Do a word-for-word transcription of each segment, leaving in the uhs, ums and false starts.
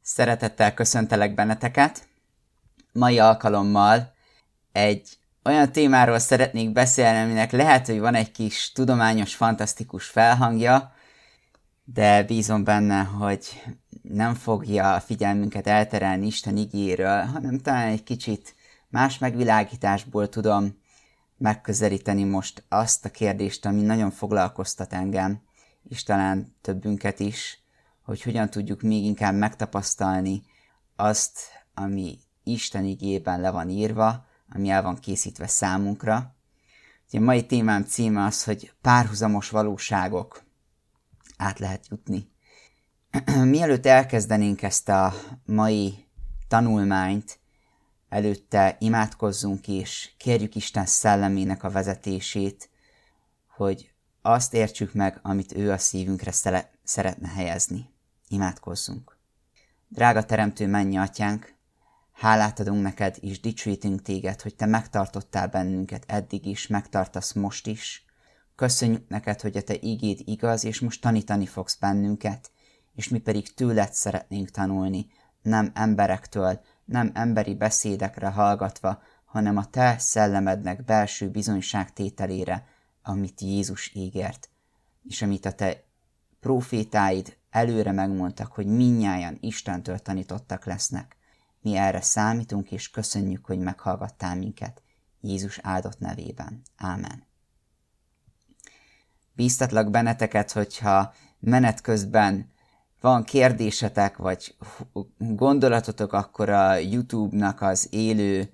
Szeretettel köszöntelek benneteket. Mai alkalommal egy olyan témáról szeretnék beszélni, aminek lehet, hogy van egy kis tudományos, fantasztikus felhangja, de bízom benne, hogy nem fogja a figyelmünket elterelni Isten igéről, hanem talán egy kicsit más megvilágításból tudom megközelíteni most azt a kérdést, ami nagyon foglalkoztat engem, és talán többünket is, hogy hogyan tudjuk még inkább megtapasztalni azt, ami Isten igében le van írva, ami el van készítve számunkra. A mai témám címe az, hogy párhuzamos valóságok. Át lehet jutni. Mielőtt elkezdenénk ezt a mai tanulmányt, előtte imádkozzunk és kérjük Isten szellemének a vezetését, hogy azt értsük meg, amit ő a szívünkre szele- szeretne helyezni. Imádkozzunk. Drága Teremtő menny Atyánk, hálát adunk neked és dicsőítünk téged, hogy te megtartottál bennünket eddig is, megtartasz most is. Köszönjük neked, hogy a te igéd igaz, és most tanítani fogsz bennünket, és mi pedig tőled szeretnénk tanulni, nem emberektől, nem emberi beszédekre hallgatva, hanem a te szellemednek belső bizonyságtételére, amit Jézus ígért, és amit a te prófétáid előre megmondtak, hogy mindnyájan Istentől tanítottak lesznek. Mi erre számítunk, és köszönjük, hogy meghallgattál minket. Jézus áldott nevében. Ámen. Bíztatlak benneteket, hogyha menet közben van kérdésetek, vagy gondolatotok, akkor a YouTube-nak az élő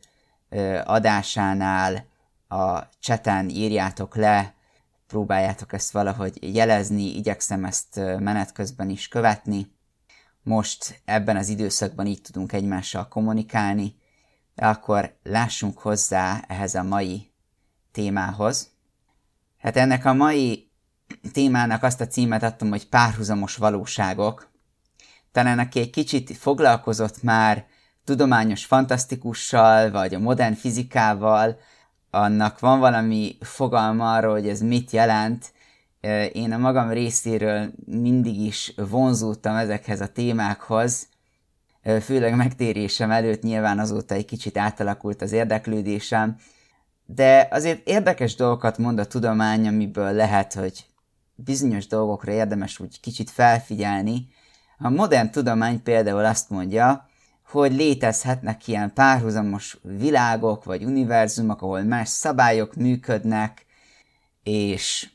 adásánál a chaten írjátok le, próbáljátok ezt valahogy jelezni, igyekszem ezt menet közben is követni. Most ebben az időszakban így tudunk egymással kommunikálni, de akkor lássunk hozzá ehhez a mai témához. Hát ennek a mai témának azt a címet adtam, hogy párhuzamos valóságok. Talán aki egy kicsit foglalkozott már tudományos fantasztikussal, vagy a modern fizikával, annak van valami fogalma arról, hogy ez mit jelent. Én a magam részéről mindig is vonzódtam ezekhez a témákhoz, főleg megtérésem előtt nyilván azóta egy kicsit átalakult az érdeklődésem, de azért érdekes dolgokat mond a tudomány, amiből lehet, hogy bizonyos dolgokra érdemes úgy kicsit felfigyelni. A modern tudomány például azt mondja, hogy létezhetnek ilyen párhuzamos világok vagy univerzumok, ahol más szabályok működnek, és,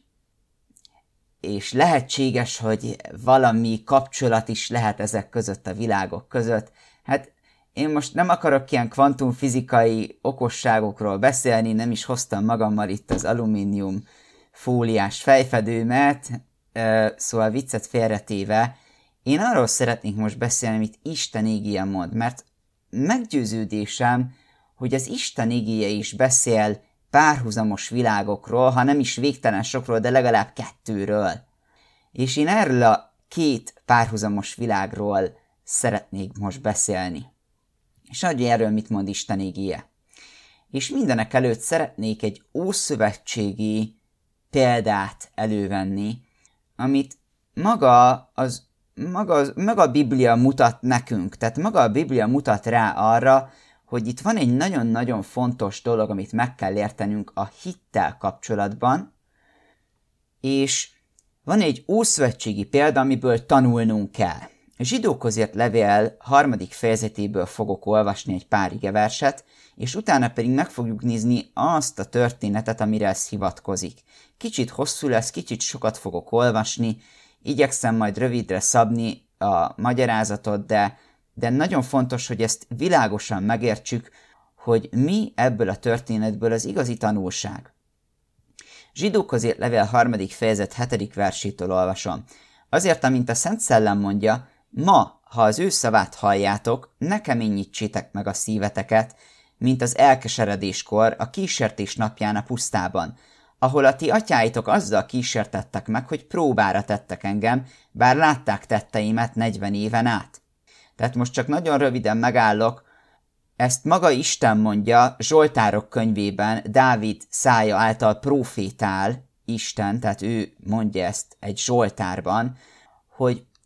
és lehetséges, hogy valami kapcsolat is lehet ezek között a világok között. Hát én most nem akarok ilyen kvantumfizikai okosságokról beszélni, nem is hoztam magammal itt az alumínium fóliás fejfedőmet, szóval viccet félretéve, én arról szeretnék most beszélni, amit Isten igéje mond, mert meggyőződésem, hogy az Isten igéje is beszél párhuzamos világokról, ha nem is végtelen sokról, de legalább kettőről. És én erről a két párhuzamos világról szeretnék most beszélni. És adj erről mit mond Isten igéje. És mindenek előtt szeretnék egy ószövetségi példát elővenni, amit maga az Maga, maga a Biblia mutat nekünk, tehát maga a Biblia mutat rá arra, hogy itt van egy nagyon-nagyon fontos dolog, amit meg kell értenünk a hittel kapcsolatban, és van egy ószövetségi példa, amiből tanulnunk kell. A Zsidókhoz írt levél harmadik fejezetéből fogok olvasni egy pár igeverset, és utána pedig meg fogjuk nézni azt a történetet, amire ez hivatkozik. Kicsit hosszú lesz, kicsit sokat fogok olvasni, igyekszem majd rövidre szabni a magyarázatot, de, de nagyon fontos, hogy ezt világosan megértsük, hogy mi ebből a történetből az igazi tanulság. Zsidókhoz írt levél harmadik fejezet hetedik versétől olvasom. Azért, amint a Szent Szellem mondja, ma, ha az ő szavát halljátok, ne keményítsétek meg a szíveteket, mint az elkeseredéskor, a kísértés napján a pusztában, ahol a ti atyáitok azzal kísértettek meg, hogy próbára tettek engem, bár látták tetteimet negyven éven át. Tehát most csak nagyon röviden megállok, ezt maga Isten mondja Zsoltárok könyvében, Dávid szája által profétál Isten, tehát ő mondja ezt egy Zsoltárban, hogy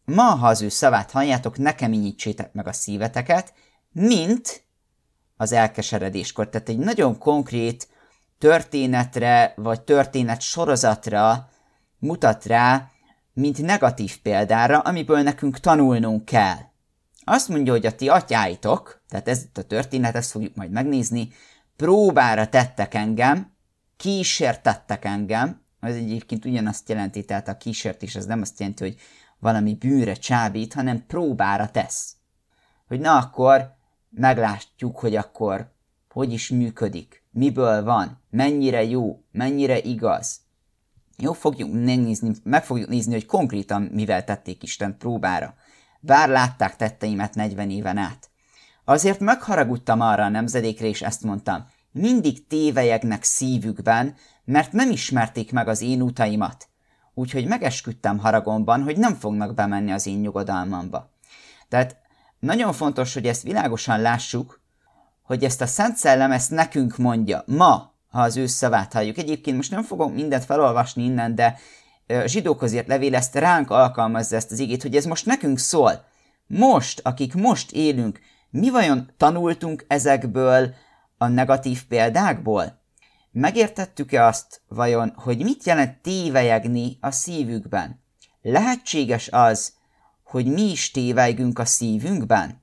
ma, ha az ő szavát halljátok, ne keményítsétek meg a szíveteket, mint az elkeseredéskor. Tehát egy nagyon konkrét történetre, vagy történet sorozatra mutat rá, mint negatív példára, amiből nekünk tanulnunk kell. Azt mondja, hogy a ti atyáitok, tehát ez a történet, ezt fogjuk majd megnézni, próbára tettek engem, kísértettek engem, az egyébként ugyanazt jelenti, tehát a kísértés az nem azt jelenti, hogy valami bűnre csábít, hanem próbára tesz. Hogy na akkor meglátjuk, hogy akkor hogy is működik, miből van, mennyire jó, mennyire igaz. Jó, fogjuk megnézni, meg fogjuk nézni, hogy konkrétan mivel tették Isten próbára. Bár látták tetteimet negyven éven át. Azért megharagudtam arra a nemzedékre, és ezt mondtam, mindig tévelyegnek szívükben, mert nem ismerték meg az én utaimat. Úgyhogy megesküdtem haragomban, hogy nem fognak bemenni az én nyugodalmamba. Tehát nagyon fontos, hogy ezt világosan lássuk, hogy ezt a Szent Szellem ezt nekünk mondja, ma, ha az ő szavát halljuk. Egyébként most nem fogom mindent felolvasni innen, de Zsidókhoz írt levél ezt ránk alkalmazza ezt az igét, hogy ez most nekünk szól. Most, akik most élünk, mi vajon tanultunk ezekből a negatív példákból? Megértettük-e azt vajon, hogy mit jelent tévelyegni a szívükben? Lehetséges az, hogy mi is tévejgünk a szívünkben?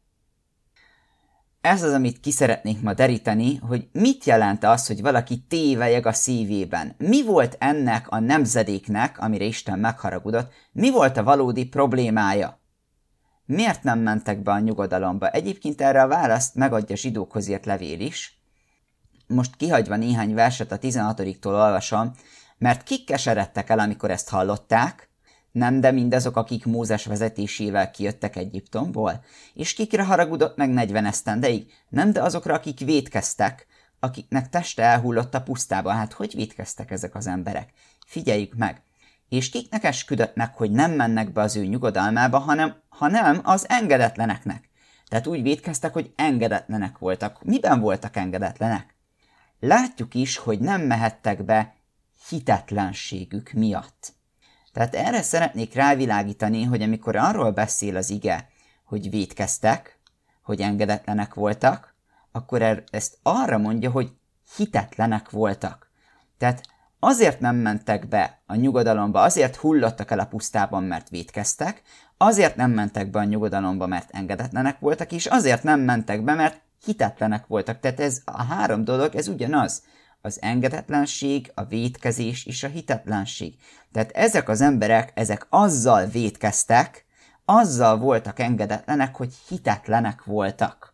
Ez az, amit ki szeretnék ma deríteni, hogy mit jelent az, hogy valaki tévelyeg a szívében. Mi volt ennek a nemzedéknek, amire Isten megharagudott, mi volt a valódi problémája? Miért nem mentek be a nyugodalomba? Egyébként erre a választ megadja Zsidókhoz írt levél is. Most kihagyva néhány verset a tizenhatodiktól olvasom, mert kik keseredtek el, amikor ezt hallották, nem, de mindazok, akik Mózes vezetésével kijöttek Egyiptomból, és kikre haragudott meg negyven esztendeig, nem, de azokra, akik vétkeztek, akiknek teste elhullott a pusztába. Hát hogy vétkeztek ezek az emberek? Figyeljük meg! És kiknek esküdött meg, hogy nem mennek be az ő nyugodalmába, hanem, hanem az engedetleneknek. Tehát úgy vétkeztek, hogy engedetlenek voltak. Miben voltak engedetlenek? Látjuk is, hogy nem mehettek be hitetlenségük miatt. Tehát erre szeretnék rávilágítani, hogy amikor arról beszél az ige, hogy vétkeztek, hogy engedetlenek voltak, akkor ezt arra mondja, hogy hitetlenek voltak. Tehát azért nem mentek be a nyugodalomba, azért hullottak el a pusztában, mert vétkeztek, azért nem mentek be a nyugodalomba, mert engedetlenek voltak, és azért nem mentek be, mert hitetlenek voltak. Tehát ez a három dolog, ez ugyanaz. Az engedetlenség, a vétkezés és a hitetlenség. Tehát ezek az emberek, ezek azzal vétkeztek, azzal voltak engedetlenek, hogy hitetlenek voltak.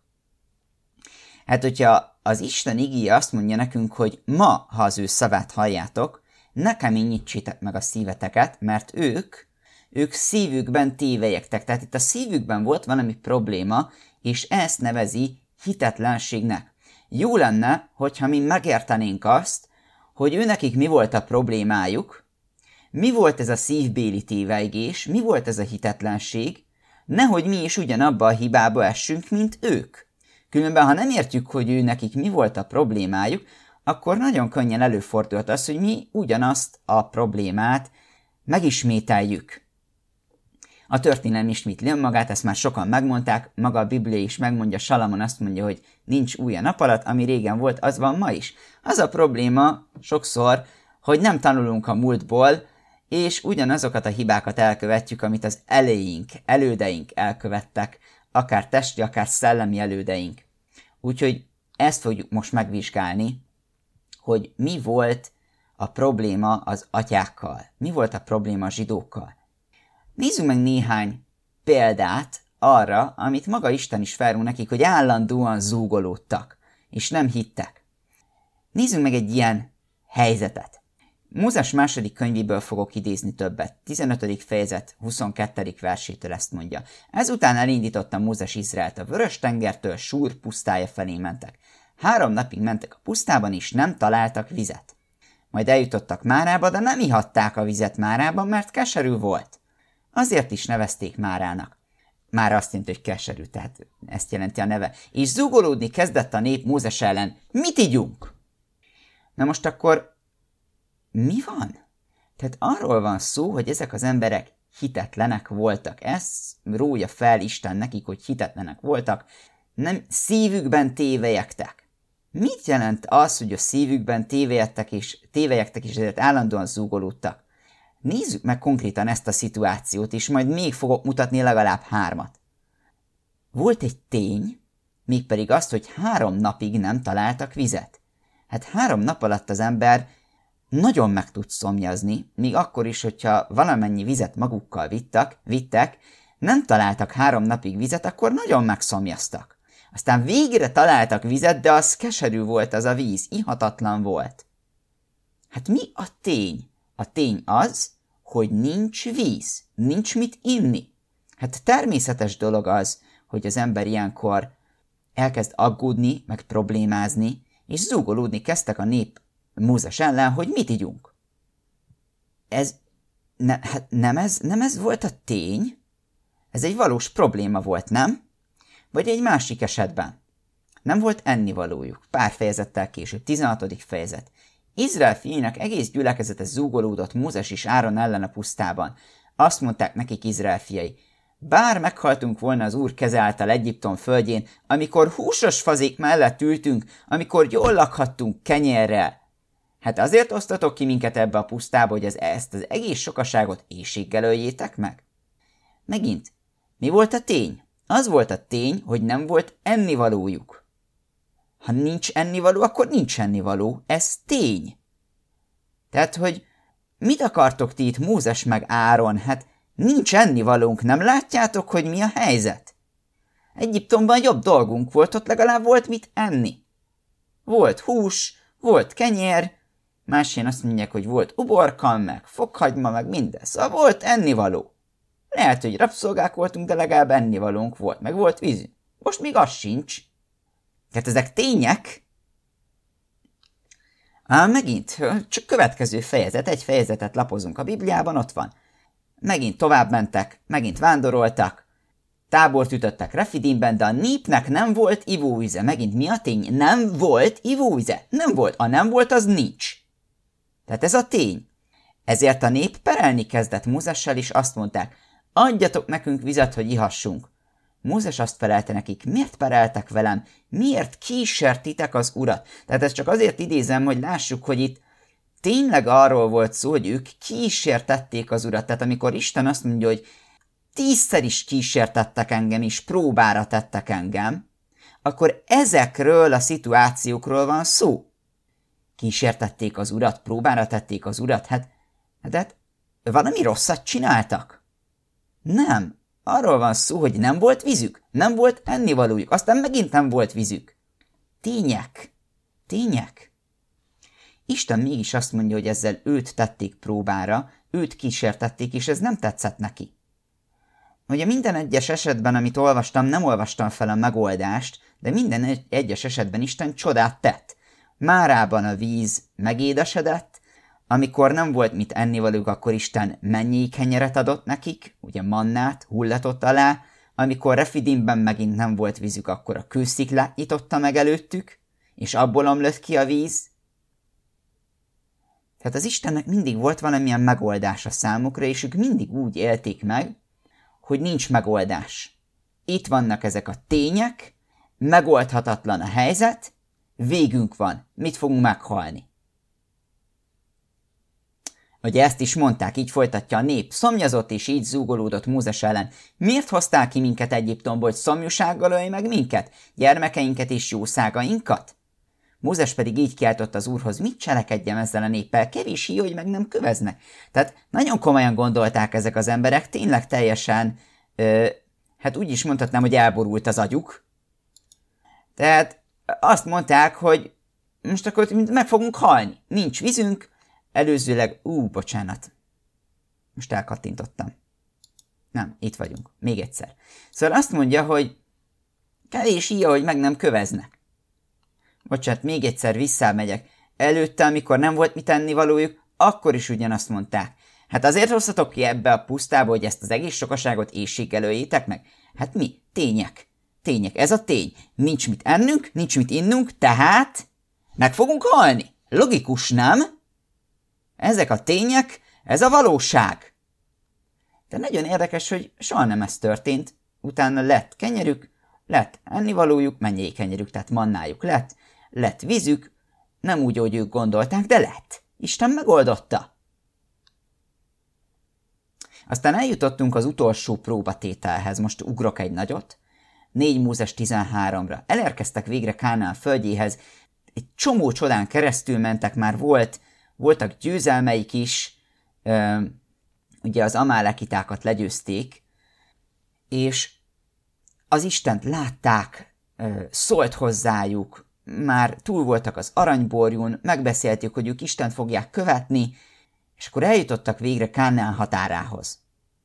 Hát, hogyha az Isten igéje azt mondja nekünk, hogy ma, ha az ő szavát halljátok, ne keményítsétek meg a szíveteket, mert ők, ők szívükben tévelyegtek. Tehát itt a szívükben volt valami probléma, és ezt nevezi hitetlenségnek. Jó lenne, hogyha mi megértenénk azt, hogy őnekik mi volt a problémájuk, mi volt ez a szívbéli tévejgés, mi volt ez a hitetlenség, nehogy mi is ugyanabba a hibába essünk, mint ők. Különben, ha nem értjük, hogy őnekik mi volt a problémájuk, akkor nagyon könnyen előfordult az, hogy mi ugyanazt a problémát megismételjük. A történelem ismétli önmagát, ezt már sokan megmondták, maga a Biblia is megmondja, Salamon azt mondja, hogy nincs új a nap alatt, ami régen volt, az van ma is. Az a probléma sokszor, hogy nem tanulunk a múltból, és ugyanazokat a hibákat elkövetjük, amit az eleink, elődeink elkövettek, akár testi, akár szellemi elődeink. Úgyhogy ezt fogjuk most megvizsgálni, hogy mi volt a probléma az atyákkal, mi volt a probléma a zsidókkal. Nézzünk meg néhány példát arra, amit maga Isten is felrúg nekik, hogy állandóan zúgolódtak, és nem hittek. Nézzünk meg egy ilyen helyzetet. Mózes második könyvéből fogok idézni többet. tizenötödik fejezet huszonkettedik versétől ezt mondja. Ezután elindította Mózes Izraelt a Vörös-tengertől Súr pusztája felé mentek. Három napig mentek a pusztában, és nem találtak vizet. Majd eljutottak Márába, de nem ihatták a vizet Márában, mert keserű volt. Azért is nevezték Márának. Mára azt jelenti, hogy keserű, tehát ezt jelenti a neve. És zúgolódni kezdett a nép Mózes ellen. Mit igyunk? Na most akkor mi van? Tehát arról van szó, hogy ezek az emberek hitetlenek voltak. Ez rója fel Isten nekik, hogy hitetlenek voltak. Nem szívükben tévelyegtek. Mit jelent az, hogy a szívükben tévelyegtek és, tévelyegtek és ezért állandóan zúgolódtak? Nézzük meg konkrétan ezt a szituációt, és majd még fogok mutatni legalább hármat. Volt egy tény, mégpedig azt, hogy három napig nem találtak vizet. Hát három nap alatt az ember nagyon meg tud szomjazni, még akkor is, hogyha valamennyi vizet magukkal vittak, vittek, nem találtak három napig vizet, akkor nagyon megszomjaztak. Aztán végre találtak vizet, de az keserű volt az a víz, ihatatlan volt. Hát mi a tény? A tény az, hogy nincs víz, nincs mit inni. Hát természetes dolog az, hogy az ember ilyenkor elkezd aggódni, meg problémázni, és zúgolódni kezdtek a nép Mózes ellen, hogy mit igyunk. Ez, ne, hát nem, ez, nem ez volt a tény? Ez egy valós probléma volt, nem? Vagy egy másik esetben. Nem volt ennivalójuk. Pár fejezettel később, tizenhatodik fejezet. Izrael fiainak egész gyülekezete zúgolódott Mózes és Áron ellen a pusztában. Azt mondták nekik Izrael fiai, bár meghaltunk volna az Úr keze által Egyiptom földjén, amikor húsos fazék mellett ültünk, amikor jól lakhattunk kenyérrel. Hát azért osztatok ki minket ebbe a pusztába, hogy az, ezt az egész sokaságot éhséggel öljétek meg? Megint, mi volt a tény? Az volt a tény, hogy nem volt ennivalójuk. Ha nincs ennivaló, akkor nincs ennivaló. Ez tény. Tehát, hogy mit akartok ti itt, Mózes meg Áron? Hát nincs ennivalónk, nem látjátok, hogy mi a helyzet? Egyiptomban jobb dolgunk volt, ott legalább volt mit enni. Volt hús, volt kenyér, másén azt mondják, hogy volt uborka, meg fokhagyma, meg minden. Szóval volt ennivaló. Lehet, hogy rabszolgák voltunk, de legalább ennivalónk volt, meg volt vízünk. Most még az sincs. Tehát ezek tények. Á, megint, csak következő fejezet, egy fejezetet lapozunk a Bibliában, ott van. Megint tovább mentek, megint vándoroltak, tábort ütöttek Refidimben, de a népnek nem volt ivóvíze. Megint mi a tény? Nem volt ivóvíze. Nem volt. A nem volt, az nincs. Tehát ez a tény. Ezért a nép perelni kezdett Mózessel, és azt mondták, adjatok nekünk vizet, hogy ihassunk. Mózes azt felelte nekik, miért pereltek velem? Miért kísértitek az urat? Tehát ezt csak azért idézem, hogy lássuk, hogy itt tényleg arról volt szó, hogy ők kísértették az urat. Tehát amikor Isten azt mondja, hogy tízszer is kísértettek engem, és próbára tettek engem, akkor ezekről a szituációkról van szó. Kísértették az urat, próbára tették az urat, hát, hát valami rosszat csináltak? Nem. Arról van szó, hogy nem volt vízük, nem volt ennivalójuk, aztán megint nem volt vízük. Tények. Tények. Isten mégis azt mondja, hogy ezzel őt tették próbára, őt kísértették, és ez nem tetszett neki. Ugye minden egyes esetben, amit olvastam, nem olvastam fel a megoldást, de minden egyes esetben Isten csodát tett. Márában a víz megédesedett, amikor nem volt mit ennivalók, akkor Isten mennyi kenyeret adott nekik, ugye mannát, hullatott alá, amikor Refidimben megint nem volt vízük, akkor a kősziklát nyitotta meg előttük, és abból omlott ki a víz. Tehát az Istennek mindig volt valamilyen megoldása számukra, és ők mindig úgy élték meg, hogy nincs megoldás. Itt vannak ezek a tények, megoldhatatlan a helyzet, végünk van, mit fogunk meghalni. Ugye ezt is mondták, így folytatja a nép, szomjazott és így zúgolódott Mózes ellen. Miért hoztál ki minket Egyiptomból, hogy szomjúsággal ölj meg minket, gyermekeinket és jószágainkat? Mózes pedig így kiáltott az Úrhoz, mit cselekedjem ezzel a néppel, kevés hí, hogy meg nem köveznek. Tehát nagyon komolyan gondolták ezek az emberek, tényleg teljesen, ö, hát úgy is mondhatnám, hogy elborult az agyuk. Tehát azt mondták, hogy most akkor meg fogunk halni, nincs vízünk, előzőleg, ú, bocsánat, most elkattintottam. Nem, itt vagyunk, még egyszer. Szóval azt mondja, hogy kevés hí, hogy meg nem köveznek. Bocsánat, még egyszer visszamegyek. Előtte, amikor nem volt mit ennivalójuk, akkor is ugyanazt mondták. Hát azért hoztatok ki ebbe a pusztába, hogy ezt az egész sokaságot éhséggel öljétek meg? Hát mi? Tények. Tények. Ez a tény. Nincs mit ennünk, nincs mit innunk, tehát meg fogunk halni. Logikus, nem? Ezek a tények, ez a valóság. De nagyon érdekes, hogy soha nem ez történt. Utána lett kenyerük, lett ennivalójuk, mennyi kenyerük, tehát mannájuk lett, lett vízük, nem úgy, hogy ők gondolták, de lett. Isten megoldotta. Aztán eljutottunk az utolsó próbatételhez, most ugrok egy nagyot, négy Mózes tizenháromra. Elérkeztek végre Kánaán földjéhez, egy csomó csodán keresztül mentek, már volt, voltak győzelmeik is, ö, ugye az amálekitákat legyőzték, és az Istent látták, ö, szólt hozzájuk, már túl voltak az aranyborjún, megbeszéltük, hogy ők Istent fogják követni, és akkor eljutottak végre Kánaán határához.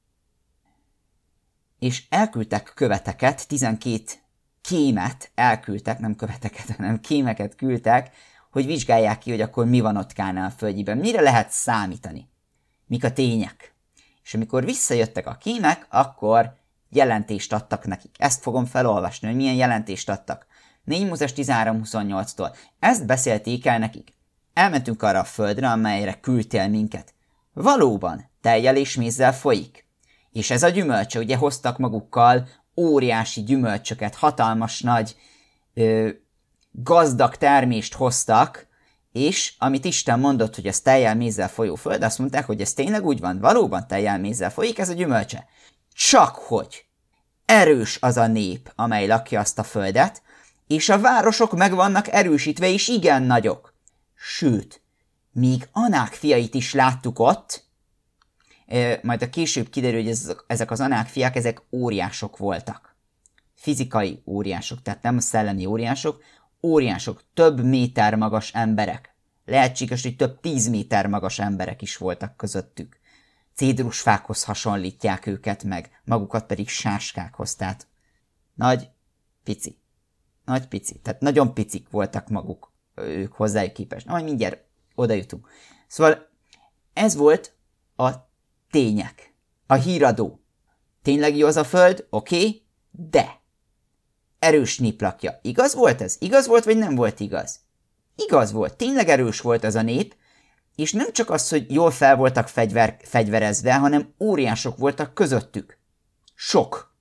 És elküldtek követeket, tizenkét kémet elküldtek, nem követeket, hanem kémeket küldtek, hogy vizsgálják ki, hogy akkor mi van ott Kánaán földjében, mire lehet számítani, mik a tények. És amikor visszajöttek a kémek, akkor jelentést adtak nekik. Ezt fogom felolvasni, hogy milyen jelentést adtak. négy Mózes tizenhárom huszonnyolctól. Ezt beszélték el nekik. Elmentünk arra a földre, amelyre küldtél minket. Valóban, tejjel és mézzel folyik. És ez a gyümölcse, ugye hoztak magukkal óriási gyümölcsöket, hatalmas nagy, ö, gazdag termést hoztak, és amit Isten mondott, hogy ez tejjel mézzel folyó föld, azt mondták, hogy ez tényleg úgy van, valóban tejjel mézzel folyik ez a gyümölcse. Csak hogy erős az a nép, amely lakja azt a földet, és a városok meg vannak erősítve, és igen nagyok. Sőt, míg Anák fiait is láttuk ott, majd a később kiderül, hogy ezek az Anák fiák, ezek óriások voltak. Fizikai óriások, tehát nem szellemi óriások, óriások, több méter magas emberek. Lehetséges, hogy több tíz méter magas emberek is voltak közöttük. Cédrusfákhoz hasonlítják őket meg, magukat pedig sáskákhoz, tehát nagy, pici. Nagy pici, tehát nagyon picik voltak maguk, ők hozzájuk képest. Na, majd mindjárt oda jutunk. Szóval ez volt a tények, a híradó. Tényleg jó az a föld? Oké, okay, de erős nép lakja. Igaz volt ez? Igaz volt, vagy nem volt igaz? Igaz volt, tényleg erős volt az a nép, és nem csak az, hogy jól fel voltak fegyver, fegyverezve, hanem óriások voltak közöttük. Sok.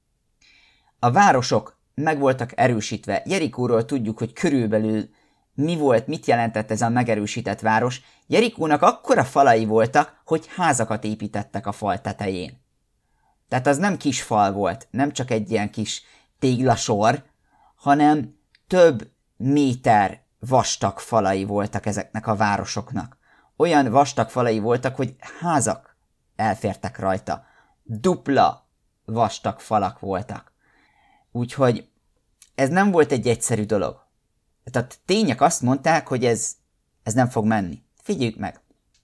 A városok meg voltak erősítve. Jerikóról tudjuk, hogy körülbelül mi volt, mit jelentett ez a megerősített város. Jerikónak akkora falai voltak, hogy házakat építettek a fal tetején. Tehát az nem kis fal volt, nem csak egy ilyen kis téglasor, hanem több méter vastag falai voltak ezeknek a városoknak. Olyan vastag falai voltak, hogy házak elfértek rajta. Dupla vastag falak voltak. Úgyhogy ez nem volt egy egyszerű dolog. Tehát tények azt mondták, hogy ez, ez nem fog menni. Figyeljük meg.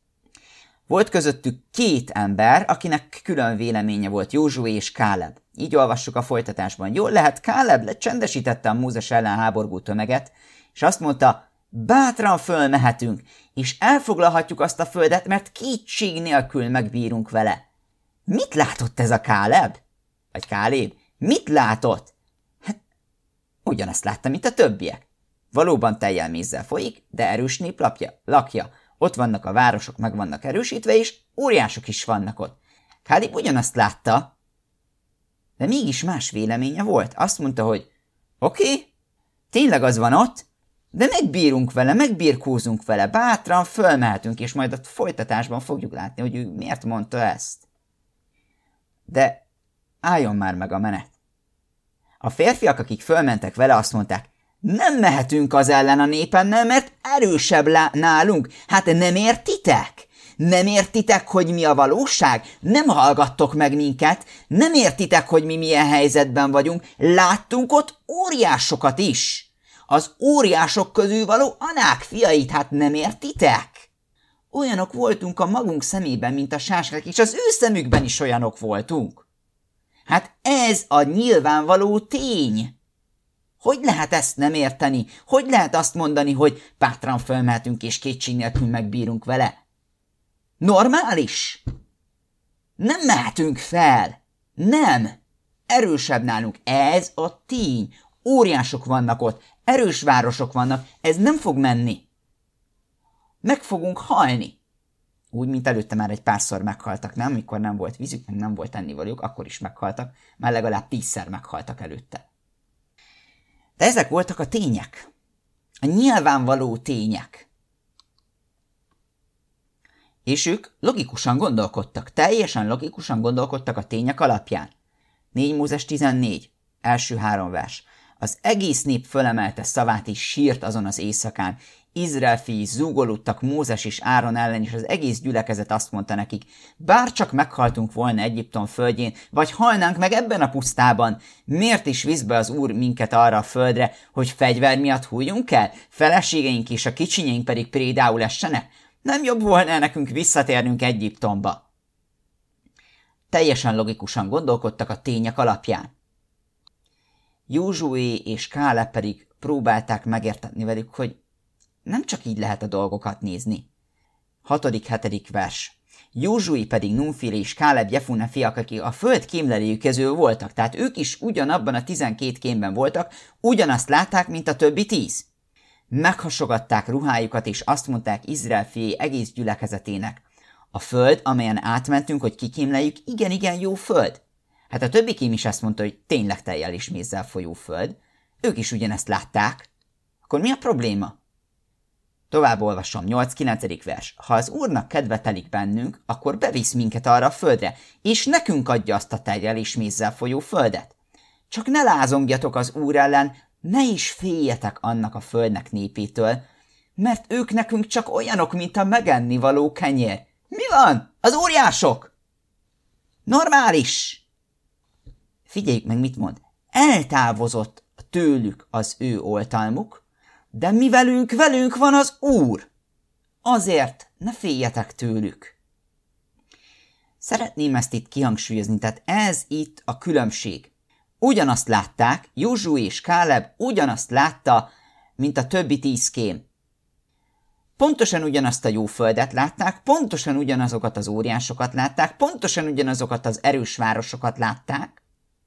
Volt közöttük két ember, akinek külön véleménye volt, Józsué és Káleb. Így olvassuk a folytatásban. Jól lehet, Káleb lecsendesítette a Mózes ellen háborgó tömeget, és azt mondta, bátran fölmehetünk, és elfoglalhatjuk azt a földet, mert kétség nélkül megbírunk vele. Mit látott ez a Káleb? Vagy Káléb? Mit látott? Hát, ugyanazt látta, mint a többiek. Valóban tejjel mézzel folyik, de erős nép lapja, lakja. Ott vannak a városok, meg vannak erősítve, és óriások is vannak ott. Kálib ugyanazt látta, de mégis más véleménye volt. Azt mondta, hogy oké, okay, tényleg az van ott, de megbírunk vele, megbirkózunk vele, bátran fölmehetünk, és majd a folytatásban fogjuk látni, hogy ő miért mondta ezt. De álljon már meg a menet. A férfiak, akik fölmentek vele, azt mondták, nem mehetünk az ellen a népennel, mert erősebb nálunk. Hát nem értitek? Nem értitek, hogy mi a valóság? Nem hallgattok meg minket? Nem értitek, hogy mi milyen helyzetben vagyunk? Láttunk ott óriásokat is. Az óriások közül való Anák fiait, hát nem értitek? Olyanok voltunk a magunk szemében, mint a sáskák, és az ő szemükben is olyanok voltunk. Hát ez a nyilvánvaló tény. Hogy lehet ezt nem érteni? Hogy lehet azt mondani, hogy bátran fölmehetünk és kétség nélkül megbírunk vele? Normális? Nem mehetünk fel. Nem. Erősebb nálunk. Ez a tény. Óriások vannak ott. Erős városok vannak. Ez nem fog menni. Meg fogunk halni. úgy, mint előtte már egy párszor meghaltak, nem? Mikor nem volt vízük, meg nem volt ennivalójuk, akkor is meghaltak, már legalább tízszer meghaltak előtte. De ezek voltak a tények. A nyilvánvaló tények. És ők logikusan gondolkodtak, teljesen logikusan gondolkodtak a tények alapján. négy Mózes tizennégy, első három vers. Az egész nép fölemelte szavát és sírt azon az éjszakán. Izrael fiai zúgolódtak Mózes és Áron ellen, és az egész gyülekezet azt mondta nekik, bár csak meghaltunk volna Egyiptom földjén, vagy halnánk meg ebben a pusztában, miért is visz be az Úr minket arra a földre, hogy fegyver miatt hújjunk el, feleségeink és a kicsinyeink pedig prédául essenek? Nem jobb volna nekünk visszatérnünk Egyiptomba? Teljesen logikusan gondolkodtak a tények alapján. Józsué és Káleb pedig próbálták megértetni velük, hogy nem csak így lehet a dolgokat nézni. Hatodik, hetedik vers. Józsué pedig Núnféle és Káleb Jefune fiak, akik a föld kémlelői közül voltak, tehát ők is ugyanabban a tizenkét kémben voltak, ugyanazt látták, mint a többi tíz. Meghasogatták ruhájukat, és azt mondták Izrael fiai egész gyülekezetének. A föld, amelyen átmentünk, hogy kikémleljük, igen-igen jó föld. Hát a többi kém is azt mondta, hogy tényleg tejjel és mézzel folyó föld. Ők is ugyanezt látták. Akkor mi a probléma? Tovább olvasom, nyolc-kilencedik vers. Ha az Úrnak kedve telik bennünk, akkor bevisz minket arra a földre, és nekünk adja azt a tejjel és mézzel folyó földet. Csak ne lázongjatok az Úr ellen, ne is féljetek annak a földnek népétől, mert ők nekünk csak olyanok, mint a megennivaló kenyér. Mi van? Az óriások! Normális! Figyeljük meg, mit mond. Eltávozott tőlük az ő oltalmuk, de mi velünk, velünk van az Úr. Azért ne féljetek tőlük. Szeretném ezt itt kihangsúlyozni, tehát ez itt a különbség. Ugyanazt látták, Józsué és Káleb ugyanazt látta, mint a többi tíz kém. Pontosan ugyanazt a jó földet látták, pontosan ugyanazokat az óriásokat látták, pontosan ugyanazokat az erős városokat látták,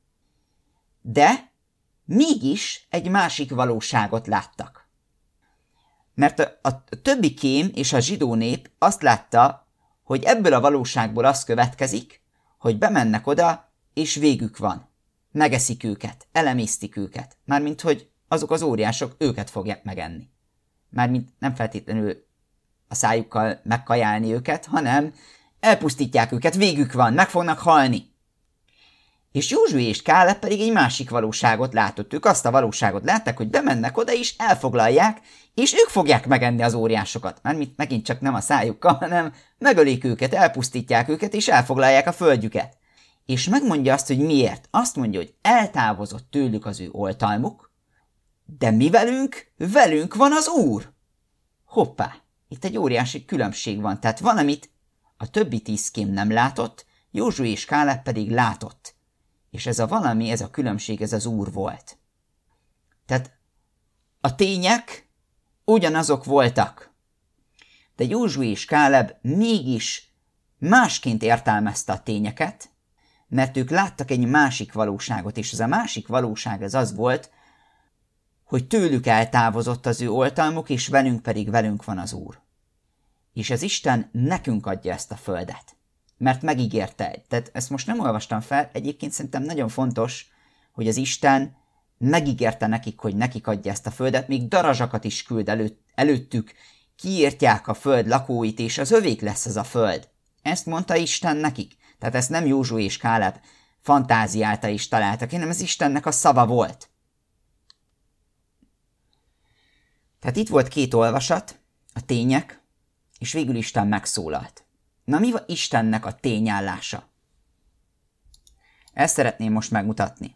de mégis egy másik valóságot láttak. Mert a, a többi kém és a zsidó nép azt látta, hogy ebből a valóságból az következik, hogy bemennek oda, és végük van. Megeszik őket, elemésztik őket. Mármint, hogy azok az óriások őket fogják megenni. Mármint nem feltétlenül a szájukkal megkajálni őket, hanem elpusztítják őket, végük van, meg fognak halni. És Józsué és Káleb pedig egy másik valóságot látott. Ők azt a valóságot látták, hogy bemennek oda és elfoglalják, és ők fogják megenni az óriásokat. Mármint megint csak nem a szájukkal, hanem megölik őket, elpusztítják őket, és elfoglalják a földjüket. És megmondja azt, hogy miért. Azt mondja, hogy eltávozott tőlük az ő oltalmuk, de mi velünk, velünk van az Úr. Hoppá, itt egy óriási különbség van, tehát valamit a többi tíz kém nem látott, Józsué és Káleb pedig látott. És ez a valami, ez a különbség, ez az Úr volt. Tehát a tények ugyanazok voltak, de Józsué és Káleb mégis másként értelmezte a tényeket, mert ők láttak egy másik valóságot, és ez a másik valóság ez az volt, hogy tőlük eltávozott az ő oltalmuk, és velünk pedig velünk van az Úr. És az Isten nekünk adja ezt a földet, mert megígérte. Tehát ezt most nem olvastam fel, egyébként szerintem nagyon fontos, hogy az Isten megígérte nekik, hogy nekik adja ezt a földet, még darazsakat is küld előtt, előttük, kiírtják a föld lakóit, és az övék lesz ez a föld. Ezt mondta Isten nekik. Tehát ezt nem Józsué és Káleb fantáziálta és találtak, hanem az Istennek a szava volt. Tehát itt volt két olvasat, a tények, és végül Isten megszólalt. Na mi van Istennek a tényállása? Ezt szeretném most megmutatni.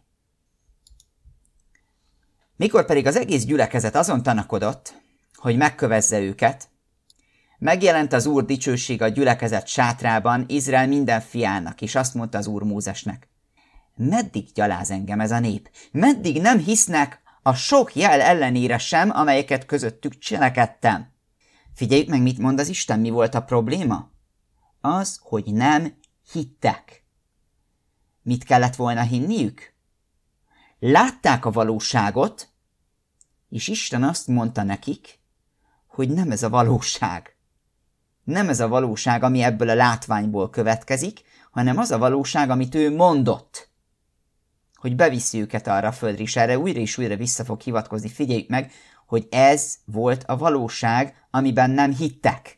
Mikor pedig az egész gyülekezet azon tanakodott, hogy megkövezze őket, megjelent az Úr dicsősége a gyülekezet sátrában Izrael minden fiának, és azt mondta az Úr Mózesnek: meddig gyaláz engem ez a nép? Meddig nem hisznek a sok jel ellenére sem, amelyeket közöttük cselekedtem? Figyeljük meg, mit mond az Isten, mi volt a probléma? Az, hogy nem hittek. Mit kellett volna hinniük? Látták a valóságot, és Isten azt mondta nekik, hogy nem ez a valóság. Nem ez a valóság, ami ebből a látványból következik, hanem az a valóság, amit ő mondott, hogy beviszi őket arra a földre, és erre újra és újra vissza fog hivatkozni. Figyeljük meg, hogy ez volt a valóság, amiben nem hittek.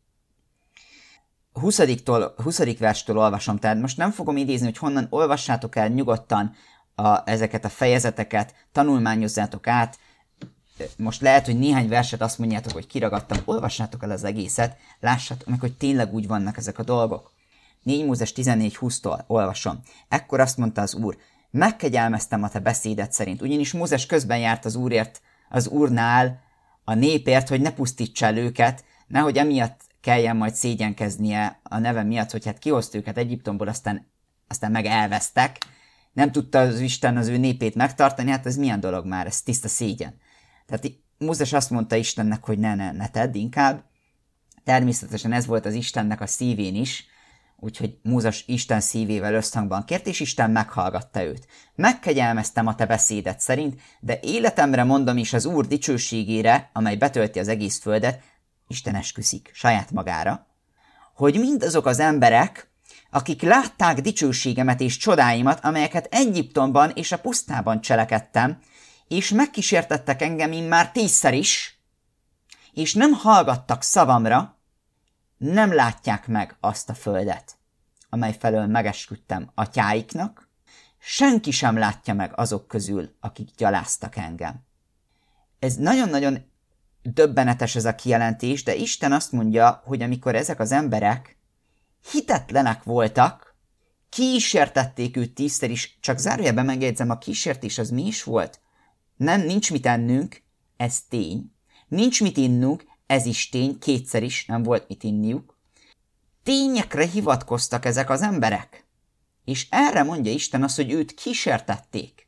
huszadiktól, huszadik verstől olvasom, tehát most nem fogom idézni, hogy honnan olvassátok el nyugodtan a, ezeket a fejezeteket, tanulmányozzátok át. Most lehet, hogy néhány verset azt mondjátok, hogy kiragadtam, olvassátok el az egészet, lássátok meg, hogy tényleg úgy vannak ezek a dolgok. négy Mózes tizennégy húsztól olvasom. Ekkor azt mondta az Úr, megkegyelmeztem a te beszédet szerint, ugyanis Mózes közben járt az Úrért, az Úrnál, a népért, hogy ne pusztítsa el őket, nehogy emiatt kelljen majd szégyenkeznie a neve miatt, hogy hát kihozta őket Egyiptomból, aztán, aztán meg elvesztek. Nem tudta az Isten az ő népét megtartani, hát ez milyen dolog már, ez tiszta szégyen. Tehát Mózes azt mondta Istennek, hogy ne, ne, ne tedd inkább. Természetesen ez volt az Istennek a szívén is, úgyhogy Mózes Isten szívével összhangban kért, és Isten meghallgatta őt. Megkegyelmeztem a te beszédet szerint, de életemre mondom is az Úr dicsőségére, amely betölti az egész földet, Isten esküszik saját magára, hogy mindazok az emberek, akik látták dicsőségemet és csodáimat, amelyeket Egyiptomban és a pusztában cselekedtem, és megkísértettek engem immár tízszer is, és nem hallgattak szavamra, nem látják meg azt a földet, amely felől megesküdtem atyáiknak, senki sem látja meg azok közül, akik gyaláztak engem. Ez nagyon-nagyon döbbenetes ez a kijelentés, de Isten azt mondja, hogy amikor ezek az emberek hitetlenek voltak, kísértették őt tízszer is, csak zárójelben megjegyzem, a kísértés az mi is volt? Nem, nincs mit ennünk, ez tény. Nincs mit innunk, ez is tény, kétszer is nem volt mit inniuk. Tényekre hivatkoztak ezek az emberek. És erre mondja Isten azt, hogy őt kísértették.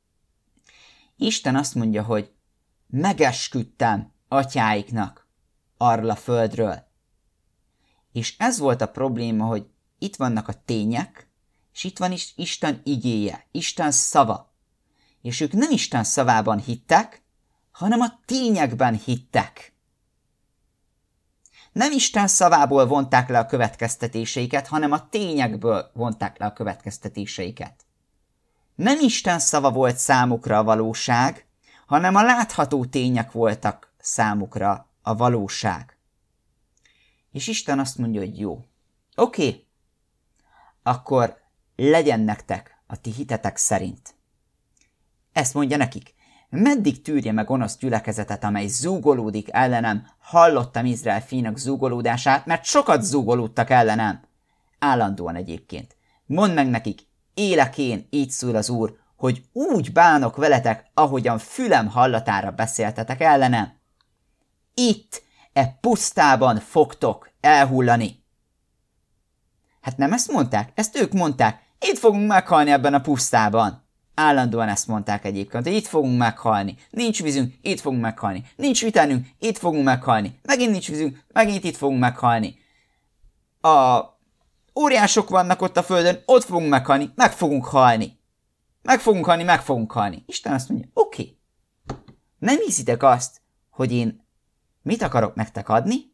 Isten azt mondja, hogy megesküdtem atyáiknak arról a földről. És ez volt a probléma, hogy itt vannak a tények, és itt van is Isten igéje, Isten szava. És ők nem Isten szavában hittek, hanem a tényekben hittek. Nem Isten szavából vonták le a következtetéseiket, hanem a tényekből vonták le a következtetéseiket. Nem Isten szava volt számukra a valóság, hanem a látható tények voltak számukra a valóság. És Isten azt mondja, hogy jó, oké, okay, akkor legyen nektek a ti hitetek szerint. Ezt mondja nekik, meddig tűrje meg gonosz gyülekezetet, amely zúgolódik ellenem, hallottam Izrael fiainak zúgolódását, mert sokat zúgolódtak ellenem. Állandóan egyébként. Mondd meg nekik, élek én, így szól az Úr, hogy úgy bánok veletek, ahogyan fülem hallatára beszéltetek ellenem. Itt, e pusztában fogtok elhullani. Hát nem ezt mondták? Ezt ők mondták. Itt fogunk meghalni ebben a pusztában. Állandóan ezt mondták egyébként, hogy itt fogunk meghalni. Nincs vízünk, itt fogunk meghalni. Nincs vitenünk, itt fogunk meghalni. Megint nincs vízünk, megint itt fogunk meghalni. A óriások vannak ott a földön, ott fogunk meghalni, meg fogunk halni. Meg fogunk halni, meg fogunk halni. Isten azt mondja, oké. Okay. Nem hiszitek azt, hogy én mit akarok nektek adni?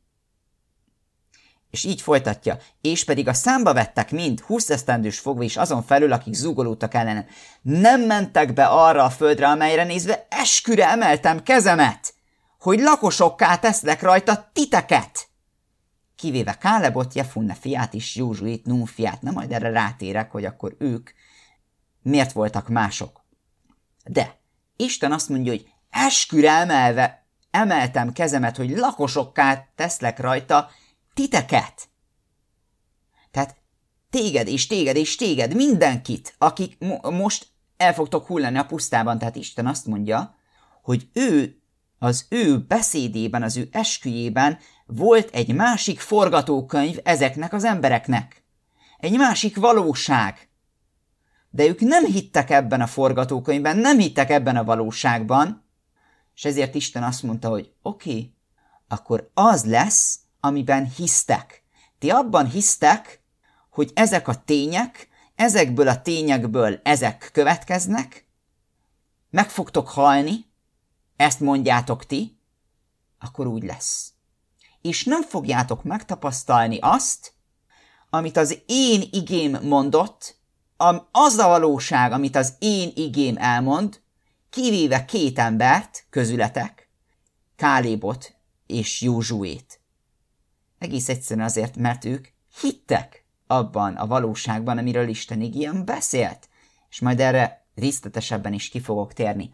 És így folytatja, és pedig a számba vettek mind húsz esztendős fogva is azon felül, akik zúgolódtak ellenem. Nem mentek be arra a földre, amelyre nézve esküre emeltem kezemet, hogy lakosokká teszlek rajta titeket. Kivéve Kálebot, Jefunne fiát és Józsuét, Nun fiát. Na majd erre rátérek, hogy akkor ők miért voltak mások. De Isten azt mondja, hogy esküre emelve emeltem kezemet, hogy lakosokká teszlek rajta titeket. Tehát téged és téged és téged, mindenkit, akik mo- most el fogtok hullani a pusztában. Tehát Isten azt mondja, hogy ő, az ő beszédében, az ő esküjében volt egy másik forgatókönyv ezeknek az embereknek. Egy másik valóság. De ők nem hittek ebben a forgatókönyvben, nem hittek ebben a valóságban, és ezért Isten azt mondta, hogy oké, okay, akkor az lesz, amiben hisztek. Ti abban hisztek, hogy ezek a tények, ezekből a tényekből ezek következnek, meg fogtok halni, ezt mondjátok ti, akkor úgy lesz. és nem fogjátok megtapasztalni azt, amit az én igém mondott, az a valóság, amit az én igém elmond, kivéve két embert közületek, Kálébot és Józsuét. Egész egyszerűen azért, mert ők hittek abban a valóságban, amiről Isten igéje beszélt, és majd erre részletesebben is ki fogok térni.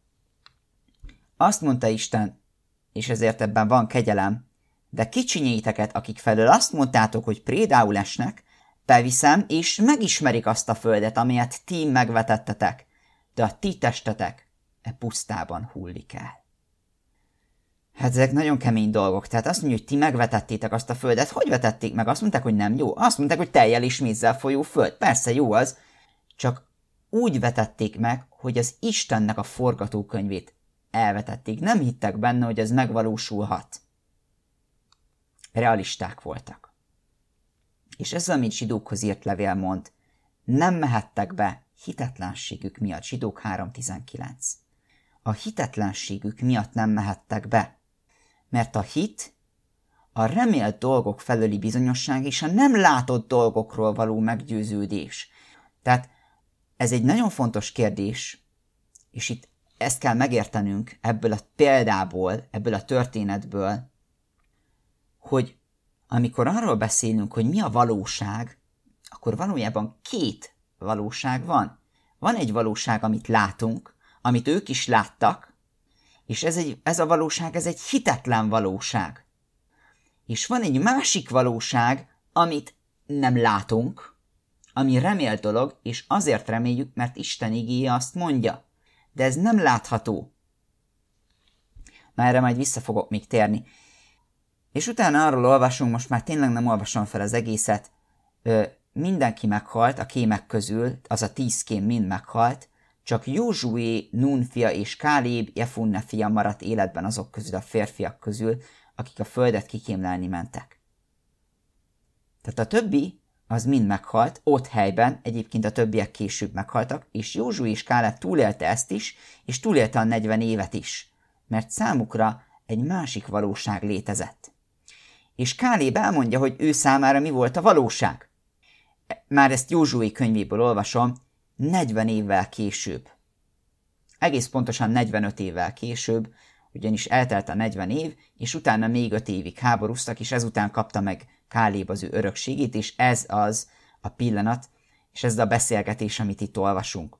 Azt mondta Isten, és ezért ebben van kegyelem, de kicsinyéteket, akik felől azt mondtátok, hogy prédául esnek, beviszem, és megismerik azt a földet, amelyet ti megvetettetek, de a ti testetek e pusztában hullik el. Hát ezek nagyon kemény dolgok, tehát azt mondja, hogy ti megvetettétek azt a földet. Hogy vetették meg? Azt mondták, hogy nem jó. Azt mondták, hogy tejjel és mézzel folyó föld. Persze jó az, csak úgy vetették meg, hogy az Istennek a forgatókönyvét elvetették. Nem hittek benne, hogy ez megvalósulhat. Realisták voltak. És ez, amit zsidókhoz írt levél mond, nem mehettek be hitetlenségük miatt. Zsidók három tizenkilenc. A hitetlenségük miatt nem mehettek be, mert a hit a remélt dolgok felőli bizonyosság és a nem látott dolgokról való meggyőződés. Tehát ez egy nagyon fontos kérdés, és itt ezt kell megértenünk ebből a példából, ebből a történetből, hogy amikor arról beszélünk, hogy mi a valóság, akkor valójában két valóság van. Van egy valóság, amit látunk, amit ők is láttak, és ez, egy, ez a valóság, ez egy hitetlen valóság. És van egy másik valóság, amit nem látunk, ami remélt dolog, és azért reméljük, mert Isten igéje azt mondja. De ez nem látható. Na, erre majd vissza fogok még térni. És utána arról olvasunk, most már tényleg nem olvasom fel az egészet, ö, mindenki meghalt, a kémek közül, az a tíz kém mind meghalt, csak Józsué, Nun fia és Kálép, Jefunne fia maradt életben azok közül, a férfiak közül, akik a földet kikémlelni mentek. Tehát a többi, az mind meghalt, ott helyben, egyébként a többiek később meghaltak, és Józsué és Kálép túlélte ezt is, és túlélte a negyven évet is, mert számukra egy másik valóság létezett. És Kálép elmondja, hogy ő számára mi volt a valóság. Már ezt Józsué könyvéből olvasom, negyven évvel később. Egész pontosan negyvenöt évvel később, ugyanis eltelt a negyven év, és utána még öt évig háborúztak, és ezután kapta meg Kálép az ő örökségét, és ez az a pillanat, és ez a beszélgetés, amit itt olvasunk.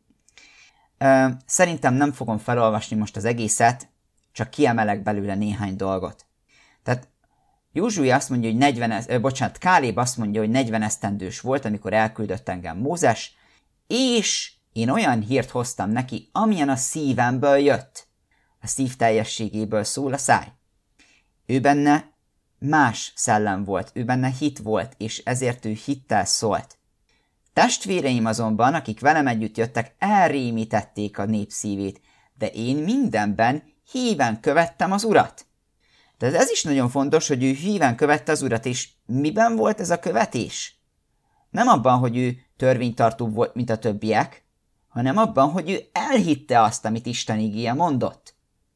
Szerintem nem fogom felolvasni most az egészet, csak kiemelek belőle néhány dolgot. Tehát Józsué azt mondja, hogy negyven, bocsánat, Kálép azt mondja, hogy negyven esztendős volt, amikor elküldött engem Mózes, és én olyan hírt hoztam neki, amilyen a szívemből jött. A szív teljességéből szól a száj. Ő benne más szellem volt, ő benne hit volt, és ezért ő hittel szólt. Testvéreim azonban, akik velem együtt jöttek, elrémítették a nép szívét, de én mindenben híven követtem az Urat. Tehát ez is nagyon fontos, hogy ő híven követte az Urat, és miben volt ez a követés? Nem abban, hogy ő törvénytartóbb volt, mint a többiek, hanem abban, hogy ő elhitte azt, amit Isten igéje mondott.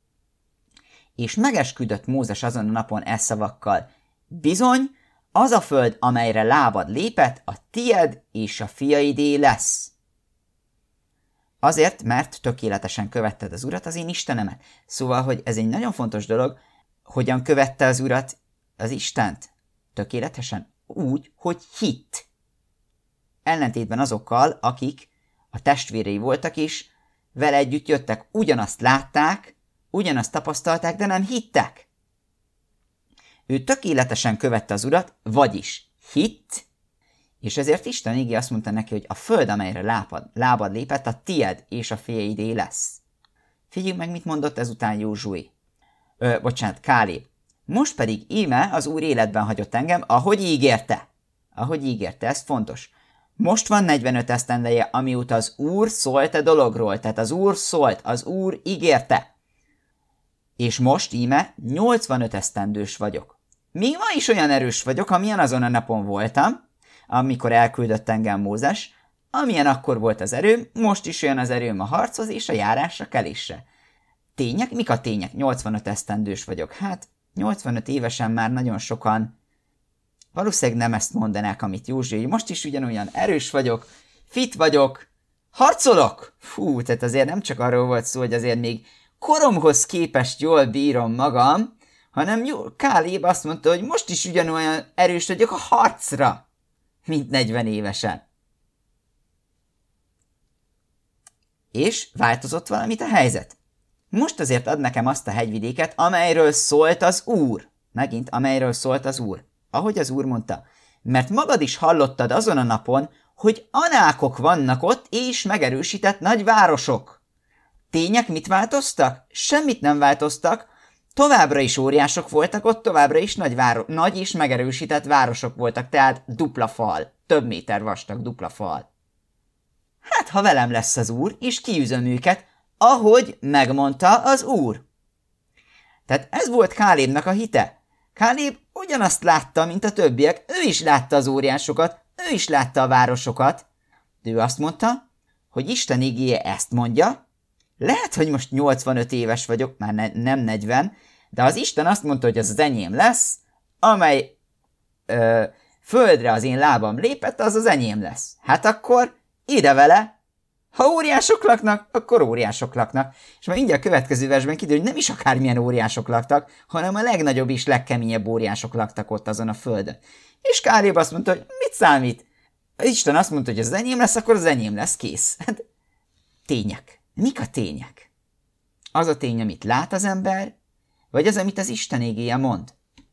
És megesküdött Mózes azon a napon e szavakkal: bizony, az a föld, amelyre lábad lépett, a tied és a fiaidé lesz. Azért, mert tökéletesen követted az Urat, az én Istenemet. Szóval, hogy ez egy nagyon fontos dolog, hogyan követte az Urat, az Istent? Tökéletesen úgy, hogy hitt. Ellentétben azokkal, akik a testvérei voltak, és vele együtt jöttek, ugyanazt látták, ugyanazt tapasztalták, de nem hittek. Ő tökéletesen követte az Urat, vagyis hitt, és ezért Isten igéje azt mondta neki, hogy a föld, amelyre lábad, lábad lépett, a tied és a fiaidé lesz. Figyeljük meg, mit mondott ezután Józsué. Ö, bocsánat, Kálép. Most pedig íme az Úr életben hagyott engem, ahogy ígérte. Ahogy ígérte, ez fontos. Most van negyvenöt esztendeje, amióta az Úr szólt a dologról, tehát az Úr szólt, az Úr ígérte. És most íme nyolcvanöt esztendős vagyok. Még ma is olyan erős vagyok, amilyen azon a napon voltam, amikor elküldött engem Mózes, amilyen akkor volt az erőm, most is olyan az erőm a harchoz és a járásra, kelésre. Tények? Mik a tények? nyolcvanöt esztendős vagyok. Hát, nyolcvanöt évesen már nagyon sokan valószínűleg nem ezt mondanák, amit Józsué, hogy most is ugyanolyan erős vagyok, fit vagyok, harcolok! Fú, tehát azért nem csak arról volt szó, hogy azért még koromhoz képest jól bírom magam, hanem Káleb azt mondta, hogy most is ugyanolyan erős vagyok a harcra, mint negyven évesen. És változott valamit a helyzet. Most azért ad nekem azt a hegyvidéket, amelyről szólt az Úr. Megint, amelyről szólt az Úr. Ahogy az Úr mondta. Mert magad is hallottad azon a napon, hogy anákok vannak ott, és megerősített nagy városok. Tények mit változtak? Semmit nem változtak. Továbbra is óriások voltak ott, továbbra is nagy, váro- nagy és megerősített városok voltak, tehát dupla fal. Több méter vastag dupla fal. Hát, ha velem lesz az Úr, és kiűzöm őket, ahogy megmondta az Úr. Tehát ez volt Kálébnak a hite. Káleb ugyanazt látta, mint a többiek, ő is látta az óriásokat, ő is látta a városokat, de ő azt mondta, hogy Isten igéje ezt mondja, lehet, hogy most nyolcvanöt éves vagyok, már ne, nem negyven, de az Isten azt mondta, hogy ez az enyém lesz, amely ö, földre az én lábam lépett, az az enyém lesz. Hát akkor ide vele, ha óriások laknak, akkor óriások laknak. És már mindjárt a következő versben kiderül, hogy nem is akármilyen óriások laktak, hanem a legnagyobb és legkeményebb óriások laktak ott azon a földön. És Káleb azt mondta, hogy mit számít? Isten azt mondta, hogy ez az enyém lesz, akkor az enyém lesz, kész. Hát, tények. Mik a tények? Az a tény, amit lát az ember, vagy az, amit az Isten igéje mond?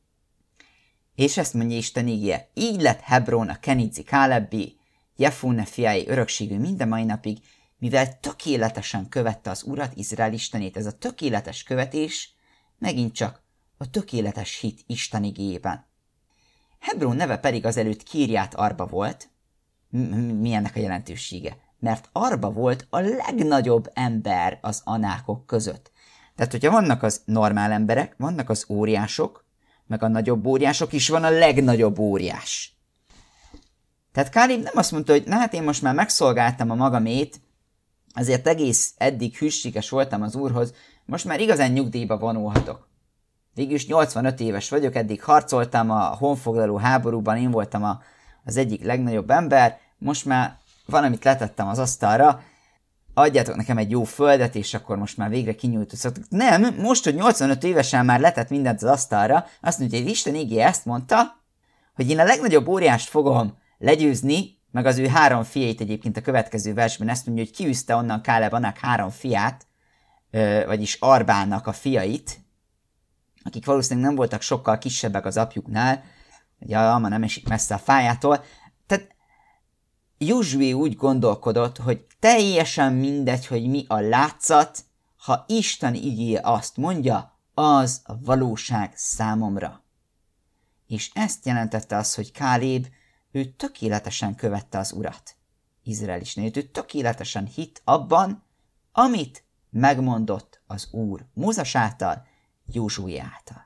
És ezt mondja Isten igéje. Így lett Hebron a Kenizzi Kálebbé, Jefune fiái örökségű minden mai napig, mivel tökéletesen követte az Urat, Izrael Istenét. Ez a tökéletes követés megint csak a tökéletes hit Isten igéjében. Hebron neve pedig azelőtt Kirját Arba volt. Mi ennek a jelentősége? Mert Arba volt a legnagyobb ember az anákok között. Tehát, hogyha vannak az normál emberek, vannak az óriások, meg a nagyobb óriások is, van a legnagyobb óriás. Tehát Káleb nem azt mondta, hogy na hát én most már megszolgáltam a magamét, azért egész eddig hűséges voltam az Úrhoz, most már igazán nyugdíjba vonulhatok. Végülis nyolcvanöt éves vagyok, eddig harcoltam a honfoglaló háborúban, én voltam a, az egyik legnagyobb ember, most már valamit letettem az asztalra, adjátok nekem egy jó földet, és akkor most már végre kinyújtozhatok. Nem, most, hogy nyolcvanöt évesen már letett mindent az asztalra, azt mondja, hogy Isten igéje ezt mondta, hogy én a legnagyobb óriást fogom legyőzni, meg az ő három fiait egyébként a következő versben ezt mondja, hogy kiűzte onnan Káleb annak három fiát, vagyis Arbának a fiait, akik valószínűleg nem voltak sokkal kisebbek az apjuknál, ugye Alma nem esik messze a fájától. Tehát Józsué úgy gondolkodott, hogy teljesen mindegy, hogy mi a látszat, ha Isten igéje azt mondja, az a valóság számomra. És ezt jelentette az, hogy Káleb, ő tökéletesen követte az Urat. Izrael Istenét, ő tökéletesen hitt abban, amit megmondott az Úr Mózes által, Józsué által.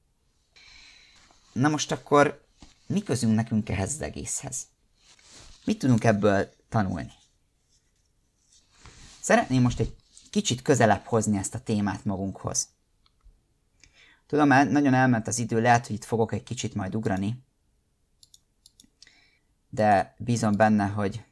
Na most akkor mi közünk nekünk ehhez az egészhez? Mit tudunk ebből tanulni? Szeretném most egy kicsit közelebb hozni ezt a témát magunkhoz. Tudom, nagyon elment az idő, lehet, hogy itt fogok egy kicsit majd ugrani, de bízom benne, hogy,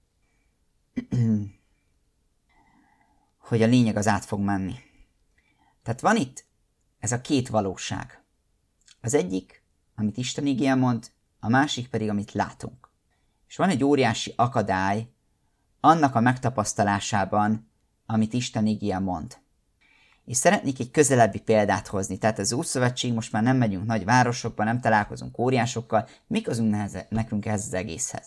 hogy a lényeg az át fog menni. Tehát van itt ez a két valóság. Az egyik, amit Isten igéje mond, a másik pedig, amit látunk. És van egy óriási akadály annak a megtapasztalásában, amit Isten igéje mond. És szeretnék egy közelebbi példát hozni. Tehát az Ószövetség, most már nem megyünk nagy városokba, nem találkozunk óriásokkal, mi közünk nekünk ehhez az egészhez.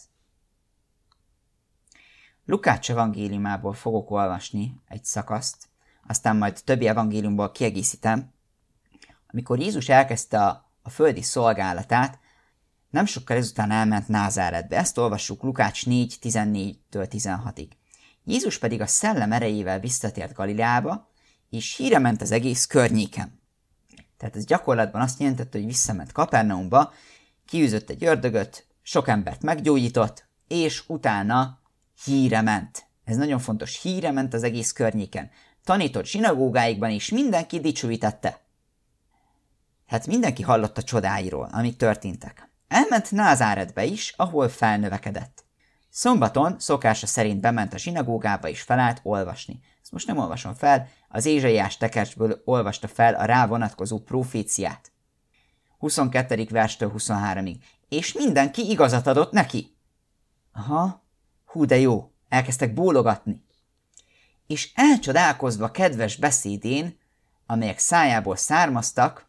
Lukács evangéliumából fogok olvasni egy szakaszt, aztán majd többi evangéliumból kiegészítem. Amikor Jézus elkezdte a, a földi szolgálatát, nem sokkal ezután elment Názáretbe. Ezt olvassuk Lukács négy tizennégytől tizenhatig. Jézus pedig a szellem erejével visszatért Galileába, és híre ment az egész környéken. Tehát ez gyakorlatban azt jelentette, hogy visszament Kapernaumba, kiűzött egy ördögöt, sok embert meggyógyított, és utána híre ment. Ez nagyon fontos, híre ment az egész környéken. Tanított zsinagógáikban is, mindenki dicsőítette. Hát mindenki hallott a csodáiról, amik történtek. Elment Názáretbe is, ahol felnövekedett. Szombaton szokása szerint bement a zsinagógába és felállt olvasni. Ezt most nem olvasom fel, az Ézsaiás tekercsből olvasta fel a rá vonatkozó proféciát. huszonkettedik verstől huszonháromig. És mindenki igazat adott neki. Aha, hú de jó, elkezdtek bólogatni. És elcsodálkozva kedves beszédén, amelyek szájából származtak,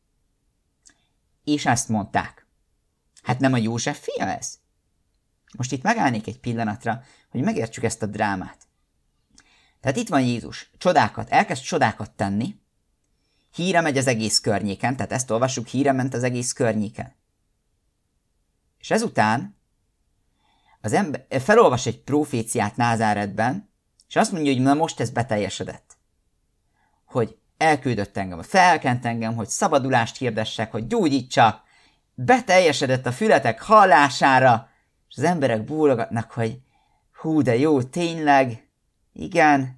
és ezt mondták. Hát nem a József fia ez? Most itt megállnék egy pillanatra, hogy megértsük ezt a drámát. Tehát itt van Jézus, csodákat, elkezd csodákat tenni, híre megy az egész környéken, tehát ezt olvassuk, híre ment az egész környéken. És ezután az ember felolvas egy proféciát Názáretben, és azt mondja, hogy na most ez beteljesedett. Hogy elküldött engem, felkent engem, hogy szabadulást hirdessek, hogy gyógyítsak, beteljesedett a fületek hallására, és az emberek bólogatnak, hogy hú, de jó, tényleg, igen.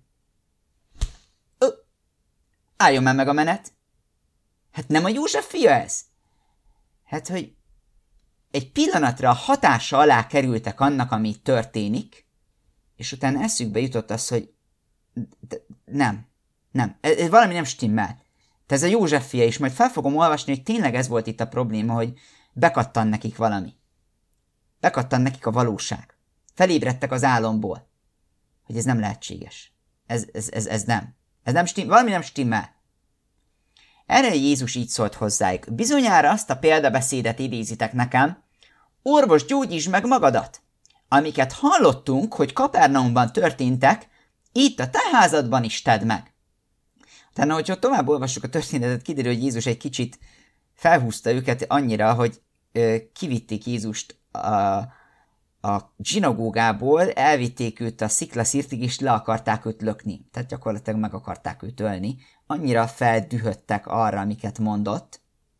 Ö, álljon már meg a menet. Hát nem a József fia ez? Hát, hogy egy pillanatra hatása alá kerültek annak, ami történik, és utána eszükbe jutott az, hogy de, nem, nem, ez, ez valami nem stimmel. Te ez a József fia, és majd fel fogom olvasni, hogy tényleg ez volt itt a probléma, hogy bekattan nekik valami. Bekattan nekik a valóság. Felébredtek az álomból, hogy ez nem lehetséges. Ez, ez, ez, ez nem. Ez nem stimmel, valami nem stimmel. Erre Jézus így szólt hozzájuk. Bizonyára azt a példabeszédet idézitek nekem, orvos, gyógyítsd meg magadat! Amiket hallottunk, hogy Kapernaumban történtek, itt a te házadban is tedd meg. Utána, hogyha tovább olvassuk a történetet, kiderül, hogy Jézus egy kicsit felhúzta őket annyira, hogy ö, kivitték Jézust a, a zsinagógából, elvitték őt a sziklaszirtig, és le akarták őt lökni. Tehát gyakorlatilag meg akarták őt ölni. Annyira feldühödtek arra, amiket mondott.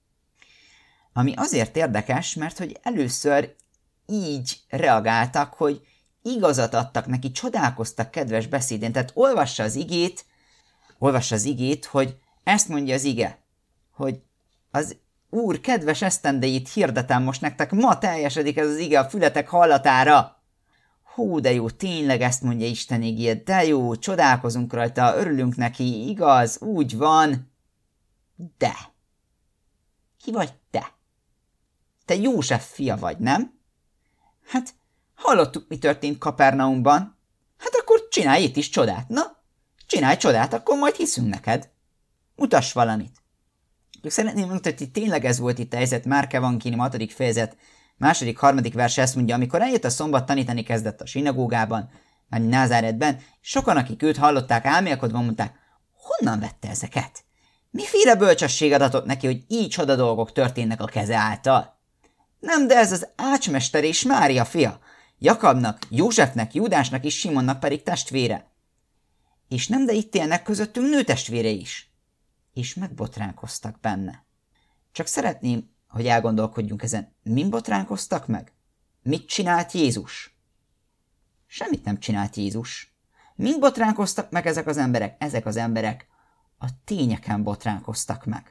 Ami azért érdekes, mert hogy először így reagáltak, hogy igazat adtak neki, csodálkoztak kedves beszédén. Tehát olvassa az igét, olvassa az igét, hogy ezt mondja az ige, hogy az Úr kedves esztendeit hirdetem most nektek, ma teljesedik ez az ige a fületek hallatára. Hú, de jó, tényleg ezt mondja Isten igéje, de jó, csodálkozunk rajta, örülünk neki, igaz, úgy van. De, ki vagy te? Te József fia vagy, nem? Hát, hallottuk, mi történt Kapernaumban. Hát akkor csinálj itt is csodát, na? Csinálj csodát, akkor majd hiszünk neked. Mutass valamit. Szeretném mutatni, hogy tényleg ez volt itt a helyzet, Márk evangélium hatodik fejezet, második, harmadik verse ezt mondja, amikor eljött a szombat, tanítani kezdett a sinagógában, már Názáretben, sokan, akik őt hallották, álmélkodva mondták, honnan vette ezeket? Miféle bölcsesség adatott neki, hogy így csoda dolgok történnek a keze által? Nem, de ez az ácsmester és Mária fia, Jakabnak, Józsefnek, Júdásnak és Simonnak pedig testvére. És nem, de itt élnek közöttünk nőtestvére is. És megbotránkoztak benne. Csak szeretném, hogy elgondolkodjunk ezen, min botránkoztak meg? Mit csinált Jézus? Semmit nem csinált Jézus. Min botránkoztak meg ezek az emberek? Ezek az emberek a tényeken botránkoztak meg.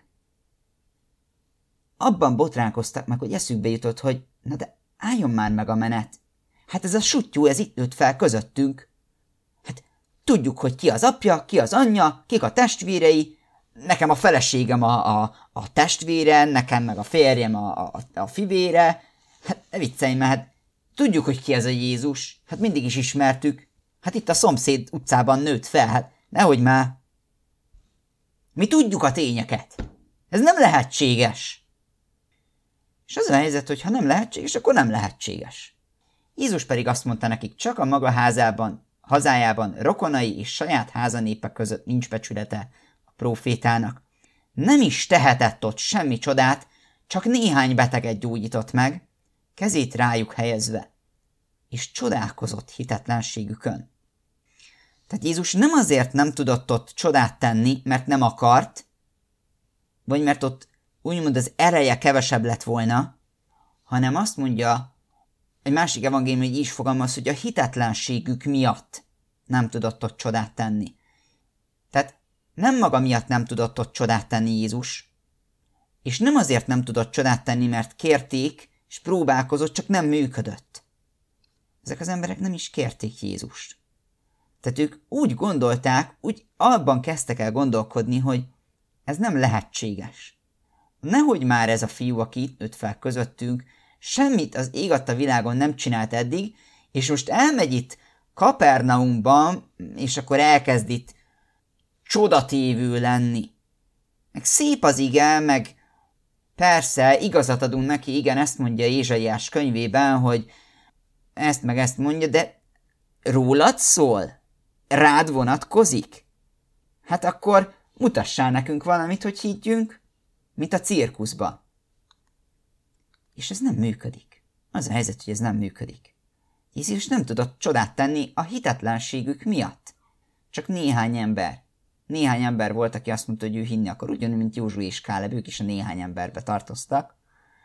Abban botránkoztak meg, hogy eszükbe jutott, hogy na de álljon már meg a menet. Hát ez a suttyú, ez itt nőtt fel közöttünk. Hát tudjuk, hogy ki az apja, ki az anyja, kik a testvérei, nekem a feleségem a, a, a testvére, nekem meg a férjem a, a, a fivére. Hát ne viccelj, mert hát tudjuk, hogy ki ez a Jézus. Hát mindig is ismertük. Hát itt a szomszéd utcában nőtt fel, hát nehogy már. Mi tudjuk a tényeket. Ez nem lehetséges. És az a helyzet, hogy ha nem lehetséges, akkor nem lehetséges. Jézus pedig azt mondta nekik, csak a maga házában, hazájában, rokonai és saját házanépe között nincs becsülete a prófétának. Nem is tehetett ott semmi csodát, csak néhány beteget gyógyított meg, kezét rájuk helyezve, és csodálkozott hitetlenségükön. Tehát Jézus nem azért nem tudott ott csodát tenni, mert nem akart, vagy mert ott úgymond az ereje kevesebb lett volna, hanem azt mondja, egy másik evangélium, hogy így is fogalmaz, hogy a hitetlenségük miatt nem tudott ott csodát tenni. Tehát nem maga miatt nem tudott ott csodát tenni Jézus, És nem azért nem tudott csodát tenni, mert kérték, és próbálkozott, csak nem működött. Ezek az emberek nem is kérték Jézust. Tehát ők úgy gondolták, úgy abban kezdtek el gondolkodni, hogy ez nem lehetséges. Nehogy már ez a fiú, aki itt nőtt fel közöttünk, semmit az ég adta világon nem csinált eddig, és most elmegy itt Kapernaumban, és akkor elkezd itt csodatévő lenni. Meg szép az ige, meg persze, igazat adunk neki, igen, ezt mondja Ézsaiás könyvében, hogy ezt meg ezt mondja, de rólad szól? Rád vonatkozik? Hát akkor mutassál nekünk valamit, hogy higgyünk, mint a cirkuszba. És ez nem működik. Az a helyzet, hogy ez nem működik. Jézus nem tudott csodát tenni a hitetlenségük miatt. Csak néhány ember. Néhány ember volt, aki azt mondta, hogy ő hinni akar, ugyanúgy, mint Józsué és Káleb, ők is a néhány emberbe tartoztak.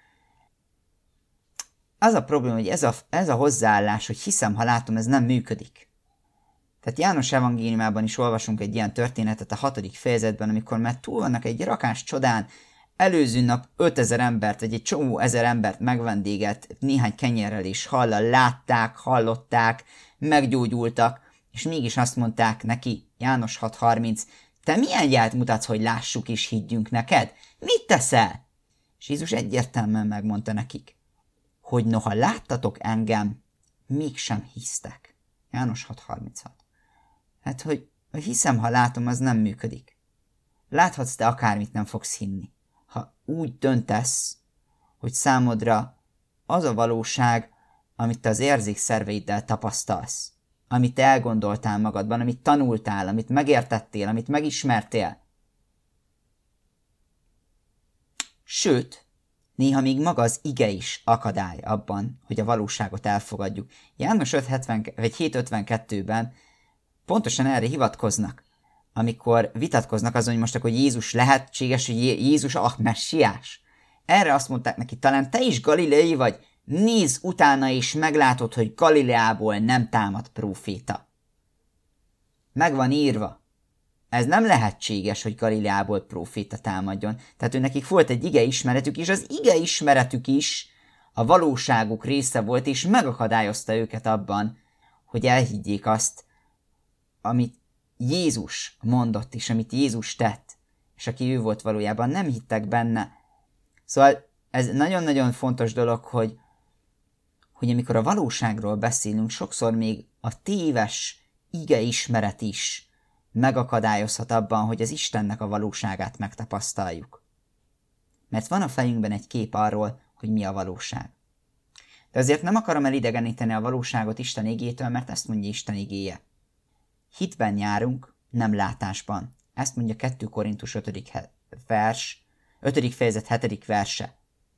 Az a probléma, hogy ez a, ez a hozzáállás, hogy hiszem, ha látom, ez nem működik. Tehát János evangéliumában is olvasunk egy ilyen történetet a hatodik fejezetben, amikor már túl vannak egy rakás csodán, előző nap ötezer embert, vagy egy csomó ezer embert megvendégelt néhány kenyerrel és hallal, látták, hallották, meggyógyultak, és mégis azt mondták neki, János hat harminc, te milyen jelt mutatsz, hogy lássuk és higgyünk neked? Mit teszel? És Jézus egyértelműen megmondta nekik, hogy noha láttatok engem, mégsem hisztek. János hat harminchat. Hát, hogy hiszem, ha látom, az nem működik. Láthatsz, te akármit nem fogsz hinni. Ha úgy döntesz, hogy számodra az a valóság, amit te az érzékszerveiddel tapasztalsz, amit elgondoltál magadban, amit tanultál, amit megértettél, amit megismertél. Sőt, néha még maga az ige is akadály abban, hogy a valóságot elfogadjuk. János hét ötvenkettőben pontosan erre hivatkoznak, amikor vitatkoznak azon, hogy most akkor Jézus lehetséges, hogy Jézus a messiás. Erre azt mondták neki, talán te is galileai vagy, nézz utána és meglátod, hogy Galileából nem támad próféta. Meg van írva. Ez nem lehetséges, hogy Galileából próféta támadjon. Tehát ő nekik volt egy ige ismeretük, és az ige ismeretük is a valóságuk része volt, és megakadályozta őket abban, hogy elhiggyék azt, amit Jézus mondott, és amit Jézus tett, és aki ő volt valójában, nem hittek benne. Szóval ez nagyon-nagyon fontos dolog, hogy, hogy amikor a valóságról beszélünk, sokszor még a téves ige ismeret is megakadályozhat abban, hogy az Istennek a valóságát megtapasztaljuk. Mert van a fejünkben egy kép arról, hogy mi a valóság. De azért nem akarom elidegeníteni a valóságot Isten igétől, mert ezt mondja Isten igéje. Hitben járunk, nem látásban. Ezt mondja kettő Korintus ötödik vers, ötödik fejezet hetedik verse.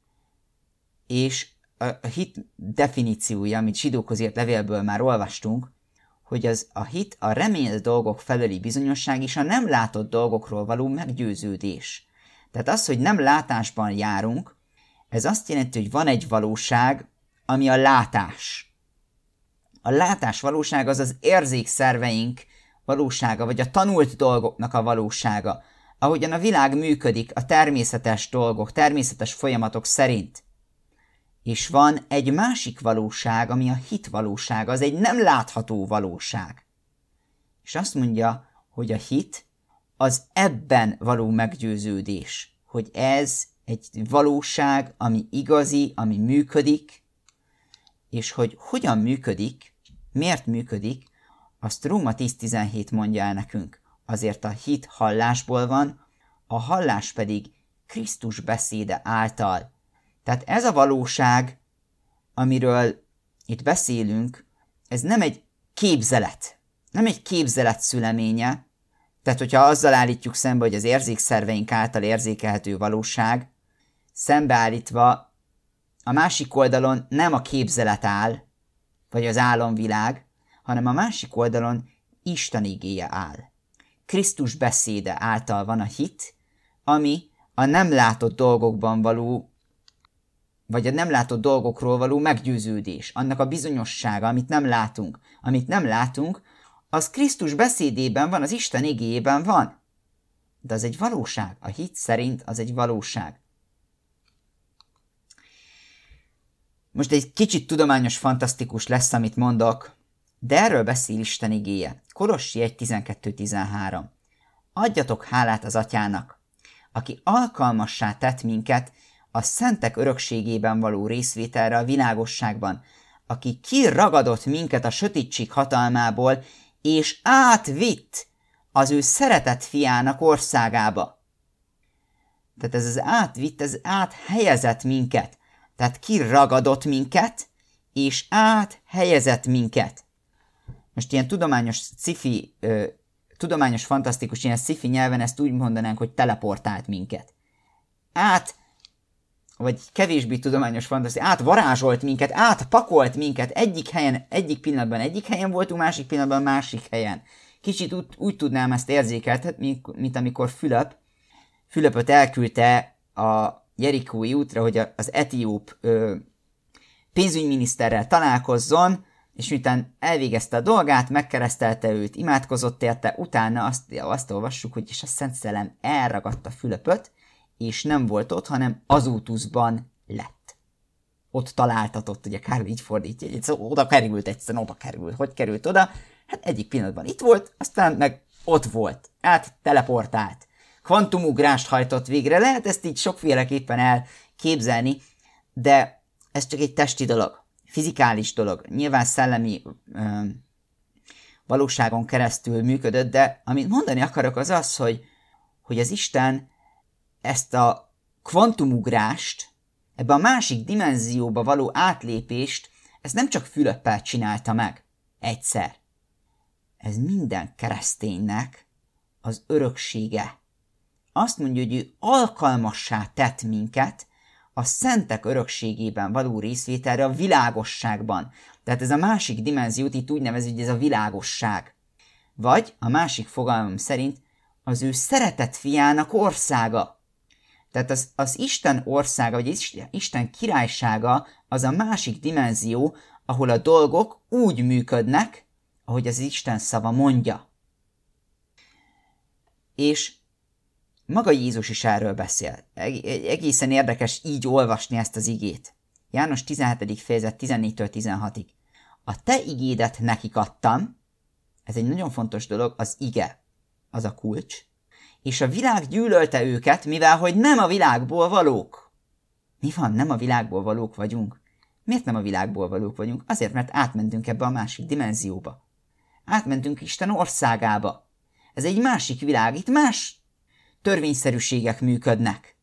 És a hit definíciója, amit zsidókhoz írt levélből már olvastunk, hogy az a hit a remélt dolgok felőli bizonyosság és a nem látott dolgokról való meggyőződés. Tehát az, hogy nem látásban járunk, ez azt jelenti, hogy van egy valóság, ami a látás. A látás valósága az az érzékszerveink valósága, vagy a tanult dolgoknak a valósága, ahogyan a világ működik a természetes dolgok, természetes folyamatok szerint. És van egy másik valóság, ami a hit valósága, az egy nem látható valóság. És azt mondja, hogy a hit az ebben való meggyőződés, hogy ez egy valóság, ami igazi, ami működik, és hogy hogyan működik, miért működik, azt Róma tíz tizenhét mondja el nekünk. Azért a hit hallásból van, a hallás pedig Krisztus beszéde által. Tehát ez a valóság, amiről itt beszélünk, ez nem egy képzelet, nem egy képzelet szüleménye, tehát hogyha azzal állítjuk szembe, hogy az érzékszerveink által érzékelhető valóság, szembeállítva a másik oldalon nem a képzelet áll, vagy az álomvilág, hanem a másik oldalon Isten igéje áll. Krisztus beszéde által van a hit, ami a nem látott dolgokban való, vagy a nem látott dolgokról való meggyőződés, annak a bizonyossága, amit nem látunk. Amit nem látunk, az Krisztus beszédében van, az Isten igéjében van. De az egy valóság. A hit szerint az egy valóság. Most egy kicsit tudományos, fantasztikus lesz, amit mondok, de erről beszél Isten igéje. Kolossi egy tizenkettő tizenhárom. Adjatok hálát az Atyának, aki alkalmassá tett minket a szentek örökségében való részvételre a világosságban, aki kiragadott minket a sötétség hatalmából, és átvitt az ő szeretett fiának országába. Tehát ez az átvitt, ez áthelyezett minket. Tehát kiragadott minket, és áthelyezett minket. Most ilyen tudományos sci-fi, ö, tudományos fantasztikus, ilyen sci-fi nyelven ezt úgy mondanánk, hogy teleportált minket. Át, vagy kevésbé tudományos fantasztikus, átvarázsolt minket, átpakolt minket, egyik helyen, egyik pillanatban egyik helyen voltunk, másik pillanatban másik helyen. Kicsit úgy, úgy tudnám ezt érzékeltetni, mint, mint amikor Fülöp, Fülöpöt elküldte a Jerikói útra, hogy az etióp ö, pénzügyminiszterrel találkozzon, és miután elvégezte a dolgát, megkeresztelte őt, imádkozott érte, utána azt, azt olvassuk, hogy és a Szent Szellem elragadta Fülöpöt, és nem volt ott, hanem Azótuszban lett. Ott találtatott, ugye Károly így fordítja, hogy szóval oda került, egyszerűen oda került. Hogy került oda? Hát egyik pillanatban itt volt, aztán meg ott volt. Át teleportált. Kvantumugrást hajtott végre. Lehet ezt így sokféleképpen elképzelni, de ez csak egy testi dolog, fizikális dolog. Nyilván szellemi ö, valóságon keresztül működött, de amit mondani akarok az az, hogy, hogy az Isten ezt a kvantumugrást, ebbe a másik dimenzióba való átlépést, ezt nem csak Fülöppel csinálta meg egyszer. Ez minden kereszténynek az öröksége. Azt mondja, hogy ő alkalmassá tett minket a szentek örökségében való részvételre a világosságban. Tehát ez a másik dimenziót itt úgy nevezi, hogy ez a világosság. Vagy a másik fogalmam szerint az ő szeretett fiának országa. Tehát az, az Isten országa, vagy Isten királysága az a másik dimenzió, ahol a dolgok úgy működnek, ahogy az Isten szava mondja. És maga Jézus is erről beszél. Egészen érdekes így olvasni ezt az igét. János tizenhetedik fejezet tizennégytől tizenhatig. A te igédet nekik adtam, ez egy nagyon fontos dolog, az ige, az a kulcs, és a világ gyűlölte őket, mivel hogy nem a világból valók. Mi van, nem a világból valók vagyunk? Miért nem a világból valók vagyunk? Azért, mert átmentünk ebbe a másik dimenzióba. Átmentünk Isten országába. Ez egy másik világ, itt más törvényszerűségek működnek.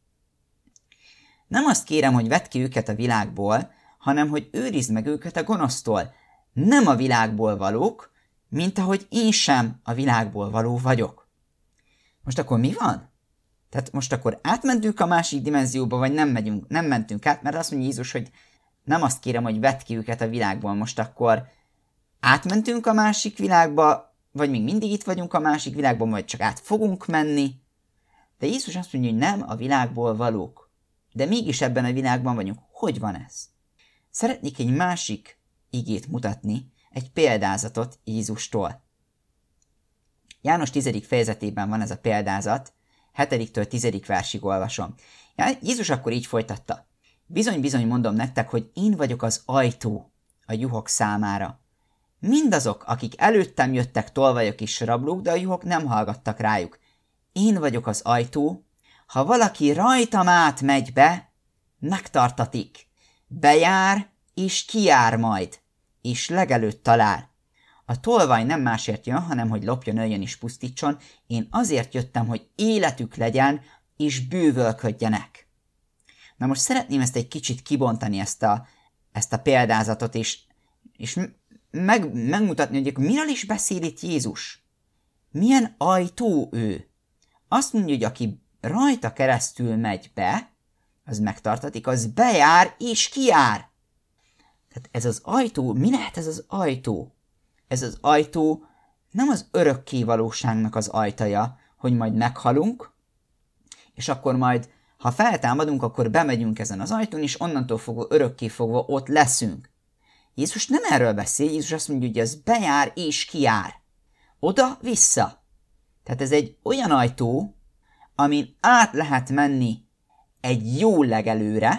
Nem azt kérem, hogy vedd ki őket a világból, hanem hogy őrizd meg őket a gonosztól. Nem a világból valók, mint ahogy én sem a világból való vagyok. Most akkor mi van? Tehát most akkor átmentünk a másik dimenzióba, vagy nem megyünk, nem mentünk át, mert azt mondja Jézus, hogy nem azt kérem, hogy vedd ki őket a világból, most akkor átmentünk a másik világba, vagy még mindig itt vagyunk a másik világban, vagy csak át fogunk menni. De Jézus azt mondja, hogy nem a világból valók. De mégis ebben a világban vagyunk. Hogy van ez? Szeretnék egy másik igét mutatni, egy példázatot Jézustól. János tizedik fejezetében van ez a példázat, hetediktől tizedik versig olvasom. Jézus akkor így folytatta. Bizony-bizony mondom nektek, hogy én vagyok az ajtó a juhok számára. Mindazok, akik előttem jöttek tolvajok és rablók, de a juhok nem hallgattak rájuk. Én vagyok az ajtó, ha valaki rajtam át megy be, megtartatik. Bejár és kijár majd, és legelőtt talál. A tolvaj nem másért jön, hanem hogy lopjon, öljön és pusztítson. Én azért jöttem, hogy életük legyen, és bővölködjenek. Na most szeretném ezt egy kicsit kibontani, ezt a, ezt a példázatot, és, és meg, megmutatni, hogy miről is beszél itt Jézus. Milyen ajtó ő? Azt mondja, hogy aki rajta keresztül megy be, az megtartatik, az bejár és kijár. Tehát ez az ajtó, mi lehet ez az ajtó? Ez az ajtó nem az örökké valóságnak az ajtaja, hogy majd meghalunk, és akkor majd, ha feltámadunk, akkor bemegyünk ezen az ajtón, és onnantól fogva, örökké fogva ott leszünk. Jézus nem erről beszél, Jézus azt mondja, hogy ez bejár és kijár. Oda-vissza. Tehát ez egy olyan ajtó, amin át lehet menni egy jó legelőre,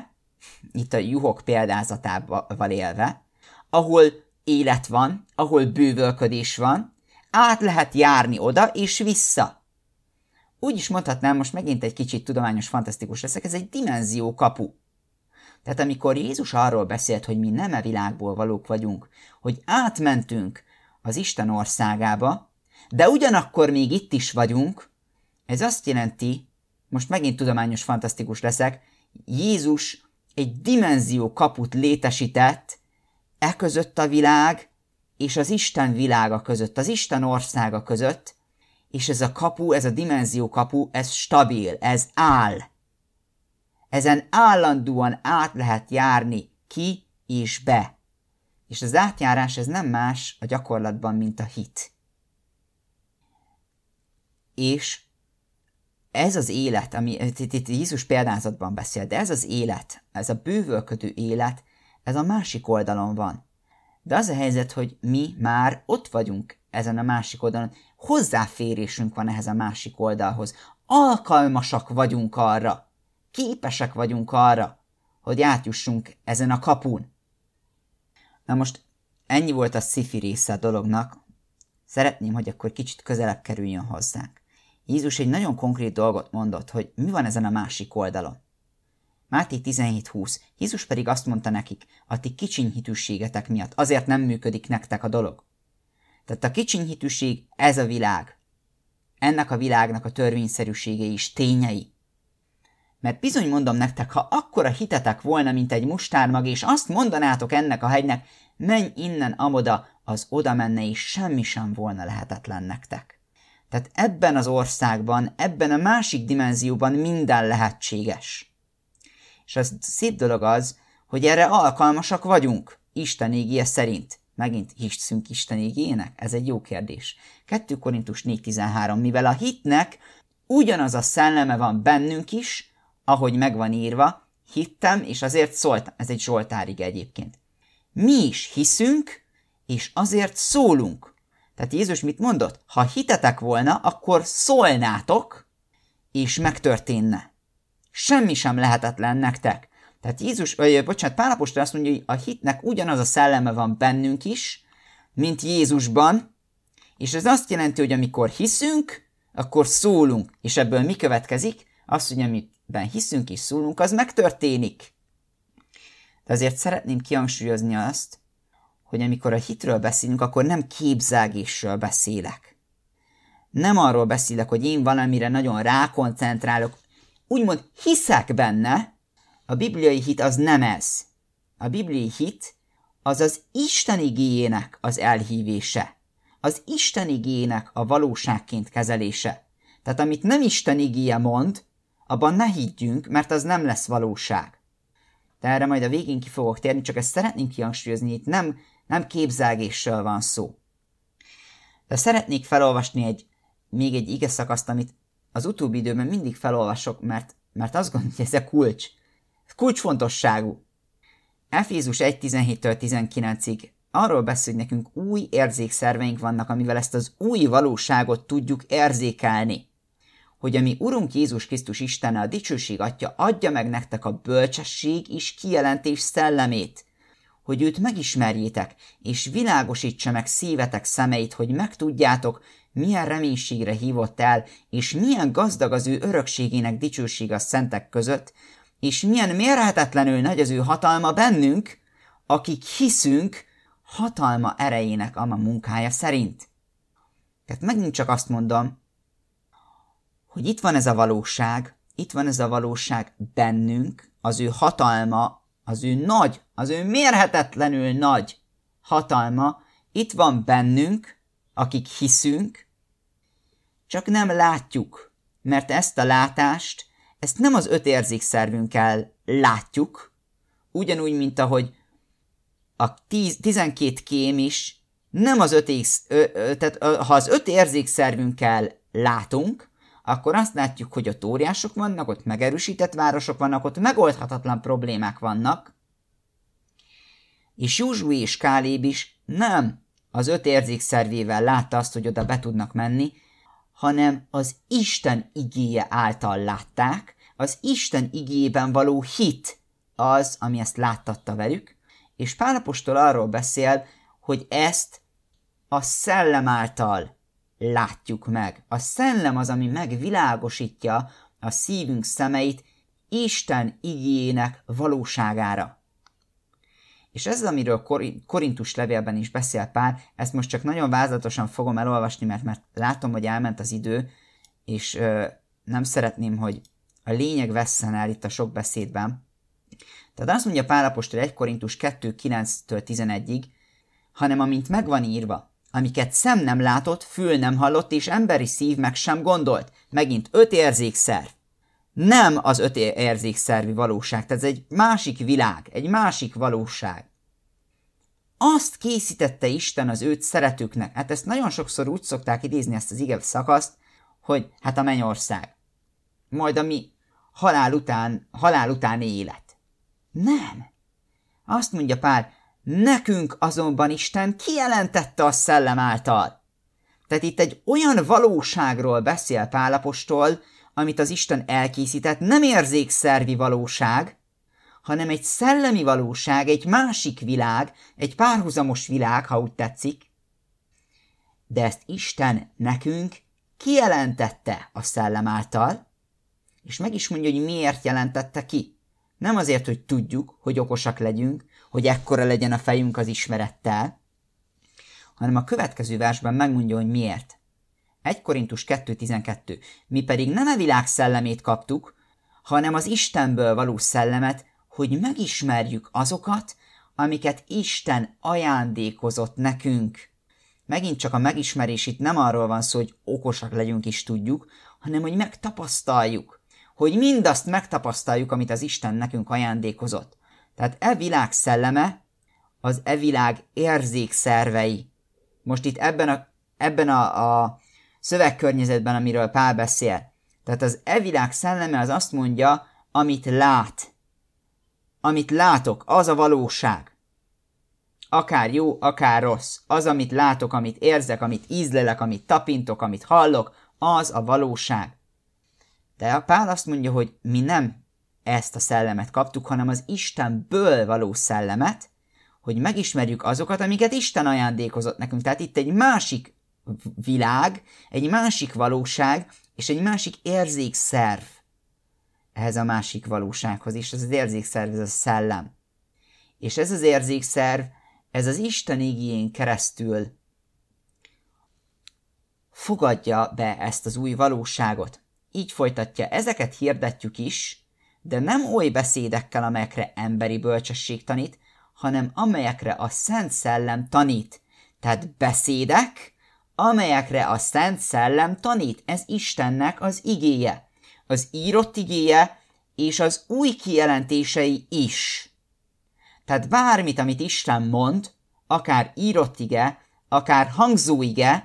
itt a juhok példázatával élve, ahol élet van, ahol bővölködés van, át lehet járni oda és vissza. Úgy is mondhatnám, most megint egy kicsit tudományos, fantasztikus leszek, ez egy dimenzió kapu. Tehát amikor Jézus arról beszélt, hogy mi nem e világból valók vagyunk, hogy átmentünk az Isten országába, de ugyanakkor még itt is vagyunk, ez azt jelenti, most megint tudományos, fantasztikus leszek, Jézus egy dimenzió kaput létesített e között a világ és az Isten világa között, az Isten országa között, és ez a kapu, ez a dimenzió kapu, ez stabil, ez áll. Ezen állandóan át lehet járni ki és be. És az átjárás ez nem más a gyakorlatban, mint a hit. És ez az élet, ami itt, itt Jézus példázatban beszél, de ez az élet, ez a bővölködő élet, ez a másik oldalon van. De az a helyzet, hogy mi már ott vagyunk ezen a másik oldalon, hozzáférésünk van ehhez a másik oldalhoz, alkalmasak vagyunk arra, képesek vagyunk arra, hogy átjussunk ezen a kapun. Na most ennyi volt a sci-fi része a dolognak, szeretném, hogy akkor kicsit közelebb kerüljön hozzánk. Jézus egy nagyon konkrét dolgot mondott, hogy mi van ezen a másik oldalon. Máté tizenhét húsz. Jézus pedig azt mondta nekik, a ti kicsiny hitűségetek miatt, azért nem működik nektek a dolog. Tehát a kicsiny hitűség, ez a világ. Ennek a világnak a törvényszerűségei is tényei. Mert bizony mondom nektek, ha akkora hitetek volna, mint egy mustármag, és azt mondanátok ennek a hegynek, menj innen amoda, az oda menne, és semmi sem volna lehetetlen nektek. Tehát ebben az országban, ebben a másik dimenzióban minden lehetséges. És az szép dolog az, hogy erre alkalmasak vagyunk, Isten ígéje szerint. Megint hisszünk Isten ígéjének? Ez egy jó kérdés. kettő Korintus négy tizenhárom. Mivel a hitnek ugyanaz a szelleme van bennünk is, ahogy megvan írva, hittem, és azért szóltam. Ez egy Zsoltárige egyébként. Mi is hiszünk, és azért szólunk. Tehát Jézus mit mondott? Ha hitetek volna, akkor szólnátok, és megtörténne. Semmi sem lehetetlen nektek. Tehát Jézus, vagy bocsánat, Pál apostol azt mondja, hogy a hitnek ugyanaz a szelleme van bennünk is, mint Jézusban, és ez azt jelenti, hogy amikor hiszünk, akkor szólunk, és ebből mi következik? Az, hogy amiben hiszünk és szólunk, az megtörténik. De azért szeretném kihangsúlyozni azt, hogy amikor a hitről beszélünk, akkor nem képzelgésről beszélek. Nem arról beszélek, hogy én valamire nagyon rákoncentrálok, úgymond hiszek benne. A bibliai hit az nem ez. A bibliai hit az az Isten igéjének az elhívése. Az Isten igéjének a valóságként kezelése. Tehát amit nem Isten igéje mond, abban ne higgyünk, mert az nem lesz valóság. De erre majd a végén ki fogok térni, csak ezt szeretném kihangsúlyozni, itt nem, nem képzelgésről van szó. De szeretnék felolvasni egy, még egy ige szakaszt, amit az utóbbi időben mindig felolvasok, mert, mert azt gondolom, hogy ez a kulcs. Kulcsfontosságú. Efézus egy tizenhéttől tizenkilencig arról beszél, hogy nekünk új érzékszerveink vannak, amivel ezt az új valóságot tudjuk érzékelni. Hogy a mi Urunk Jézus Krisztus Istene, a dicsőség Atya adja meg nektek a bölcsesség és kijelentés szellemét, hogy őt megismerjétek, és világosítsa meg szívetek szemeit, hogy megtudjátok, milyen reménységre hívott el, és milyen gazdag az ő örökségének dicsősége a szentek között, és milyen mérhetetlenül nagy az ő hatalma bennünk, akik hiszünk hatalma erejének a munkája szerint. Tehát megint csak azt mondom, hogy itt van ez a valóság, itt van ez a valóság bennünk, az ő hatalma, az ő nagy, az ő mérhetetlenül nagy hatalma, itt van bennünk, akik hiszünk, csak nem látjuk, mert ezt a látást, ezt nem az öt érzékszervünkkel látjuk, ugyanúgy, mint ahogy a tíz, tizenkét kém is nem az öt, ö, ö, tehát ha az öt érzékszervünkkel látunk, akkor azt látjuk, hogy ott óriások vannak, ott megerősített városok vannak, ott megoldhatatlan problémák vannak, és Józsué és Káléb is nem az öt érzékszervével látta azt, hogy oda be tudnak menni, hanem az Isten igéje által látták, az Isten igéjében való hit az, ami ezt láttatta velük, és Pál apostol arról beszél, hogy ezt a szellem által látjuk meg. A szellem az, ami megvilágosítja a szívünk szemeit Isten igéjének valóságára. És ez az, amiről Korintus levélben is beszél Pál, ezt most csak nagyon vázlatosan fogom elolvasni, mert, mert látom, hogy elment az idő, és ö, nem szeretném, hogy a lényeg vesszen el itt a sok beszédben. Tehát azt mondja Pál apostol egy Korintus kettő kilenctől tizenegyig, hanem amint megvan írva, amiket szem nem látott, fül nem hallott, és emberi szív meg sem gondolt. Megint öt érzékszerv. Nem az öt érzékszervi valóság, tehát ez egy másik világ, egy másik valóság. Azt készítette Isten az őt szeretőknek. Hát ezt nagyon sokszor úgy szokták idézni ezt az ige szakaszt, hogy hát a mennyország. Majd a mi halál után, halál utáni élet. Nem. Azt mondja Pál, nekünk azonban Isten kijelentette a szellem által. Tehát itt egy olyan valóságról beszél Pál apostol, amit az Isten elkészített, nem érzékszervi valóság, hanem egy szellemi valóság, egy másik világ, egy párhuzamos világ, ha úgy tetszik. De ezt Isten nekünk kijelentette a szellem által, és meg is mondja, hogy miért jelentette ki. Nem azért, hogy tudjuk, hogy okosak legyünk, hogy ekkora legyen a fejünk az ismerettel, hanem a következő versben megmondja, hogy miért. egy Korintus kettő tizenkettő. Mi pedig nem a világ szellemét kaptuk, hanem az Istenből való szellemet, hogy megismerjük azokat, amiket Isten ajándékozott nekünk. Megint csak a megismerés itt nem arról van szó, hogy okosak legyünk és tudjuk, hanem hogy megtapasztaljuk. Hogy mindazt megtapasztaljuk, amit az Isten nekünk ajándékozott. Tehát e világ szelleme az e világ érzékszervei. Most itt ebben a, ebben a, a szövegkörnyezetben, amiről Pál beszél. Tehát az e világ szelleme az azt mondja, amit lát. Amit látok, az a valóság. Akár jó, akár rossz. Az, amit látok, amit érzek, amit ízlelek, amit tapintok, amit hallok, az a valóság. De a Pál azt mondja, hogy mi nem ezt a szellemet kaptuk, hanem az Istenből való szellemet, hogy megismerjük azokat, amiket Isten ajándékozott nekünk. Tehát itt egy másik világ, egy másik valóság, és egy másik érzékszerv ehhez a másik valósághoz, és ez az érzékszerv, ez a szellem. És ez az érzékszerv, ez az Isten igéjén keresztül fogadja be ezt az új valóságot. Így folytatja, ezeket hirdetjük is, de nem oly beszédekkel, amelyekre emberi bölcsesség tanít, hanem amelyekre a Szent Szellem tanít. Tehát beszédek, amelyekre a Szent Szellem tanít. Ez Istennek az igéje. Az írott igéje és az új kijelentései is. Tehát bármit, amit Isten mond, akár írott ige, akár hangzó ige,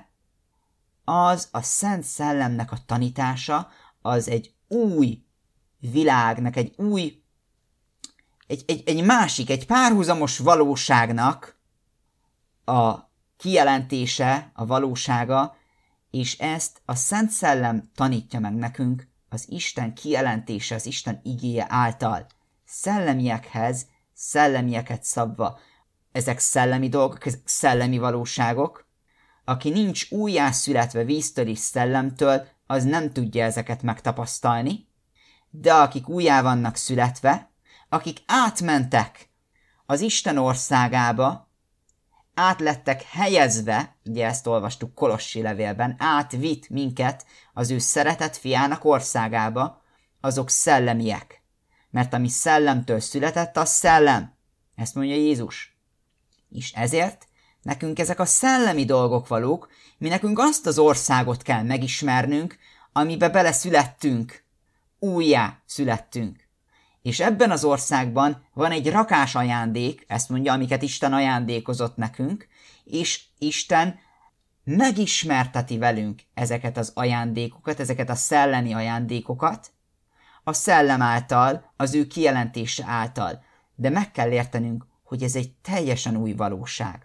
az a Szent Szellemnek a tanítása, az egy új világnak, egy új, egy, egy, egy másik, egy párhuzamos valóságnak a kijelentése, a valósága, és ezt a Szent Szellem tanítja meg nekünk az Isten kijelentése, az Isten igéje által. Szellemiekhez, szellemieket szabva. Ezek szellemi dolgok, ezek szellemi valóságok. Aki nincs újjászületve víztől és szellemtől, az nem tudja ezeket megtapasztalni, de akik újjá vannak születve, akik átmentek az Isten országába, átlettek helyezve, ugye ezt olvastuk Kolossi levélben, átvitt minket az ő szeretett fiának országába, azok szellemiek. Mert ami szellemtől született, az szellem. Ezt mondja Jézus. És ezért nekünk ezek a szellemi dolgok valók, mi nekünk azt az országot kell megismernünk, amibe beleszülettünk, újjá születtünk. És ebben az országban van egy rakás ajándék, ezt mondja, amiket Isten ajándékozott nekünk, és Isten megismerteti velünk ezeket az ajándékokat, ezeket a szellemi ajándékokat, a szellem által, az ő kijelentése által. De meg kell értenünk, hogy ez egy teljesen új valóság.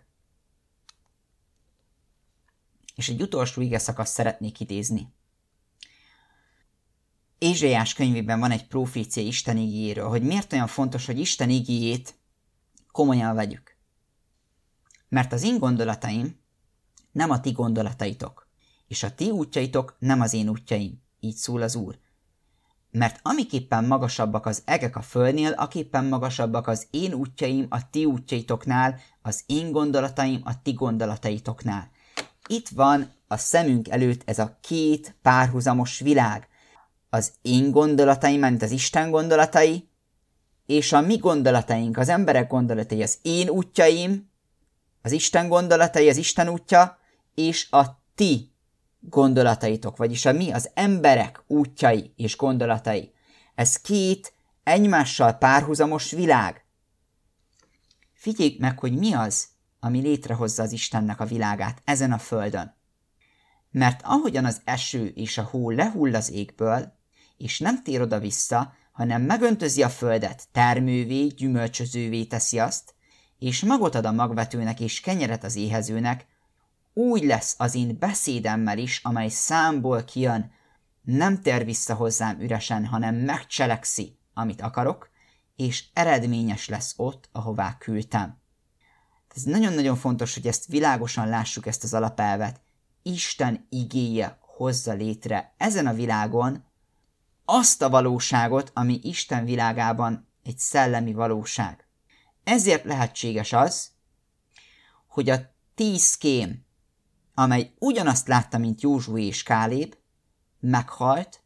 És egy utolsó igeszakaszt szeretnék idézni. Ézsaiás könyvében van egy profécia Isten igéjéről, hogy miért olyan fontos, hogy Isten igéjét komolyan vegyük. Mert az én gondolataim nem a ti gondolataitok, és a ti útjaitok nem az én útjaim, így szól az Úr. Mert amiképpen magasabbak az egek a földnél, aképpen magasabbak az én útjaim a ti útjaitoknál, az én gondolataim a ti gondolataitoknál. Itt van a szemünk előtt ez a két párhuzamos világ. Az én gondolataim, mint az Isten gondolatai, és a mi gondolataink, az emberek gondolatai, az én útjaim, az Isten gondolatai, az Isten útja, és a ti gondolataitok, vagyis a mi, az emberek útjai és gondolatai. Ez két egymással párhuzamos világ. Figyeljük meg, hogy mi az, ami létrehozza az Istennek a világát ezen a földön. Mert ahogyan az eső és a hó lehull az égből, és nem tér oda-vissza, hanem megöntözi a földet, termővé, gyümölcsözővé teszi azt, és magot ad a magvetőnek és kenyeret az éhezőnek, úgy lesz az én beszédemmel is, amely számból kijön, nem tér vissza hozzám üresen, hanem megcselekszi, amit akarok, és eredményes lesz ott, ahová küldtem. Ez nagyon-nagyon fontos, hogy ezt világosan lássuk, ezt az alapelvet. Isten igéje hozza létre ezen a világon azt a valóságot, ami Isten világában egy szellemi valóság. Ezért lehetséges az, hogy a tíz kém, amely ugyanazt látta, mint Józsué és Káleb, meghalt,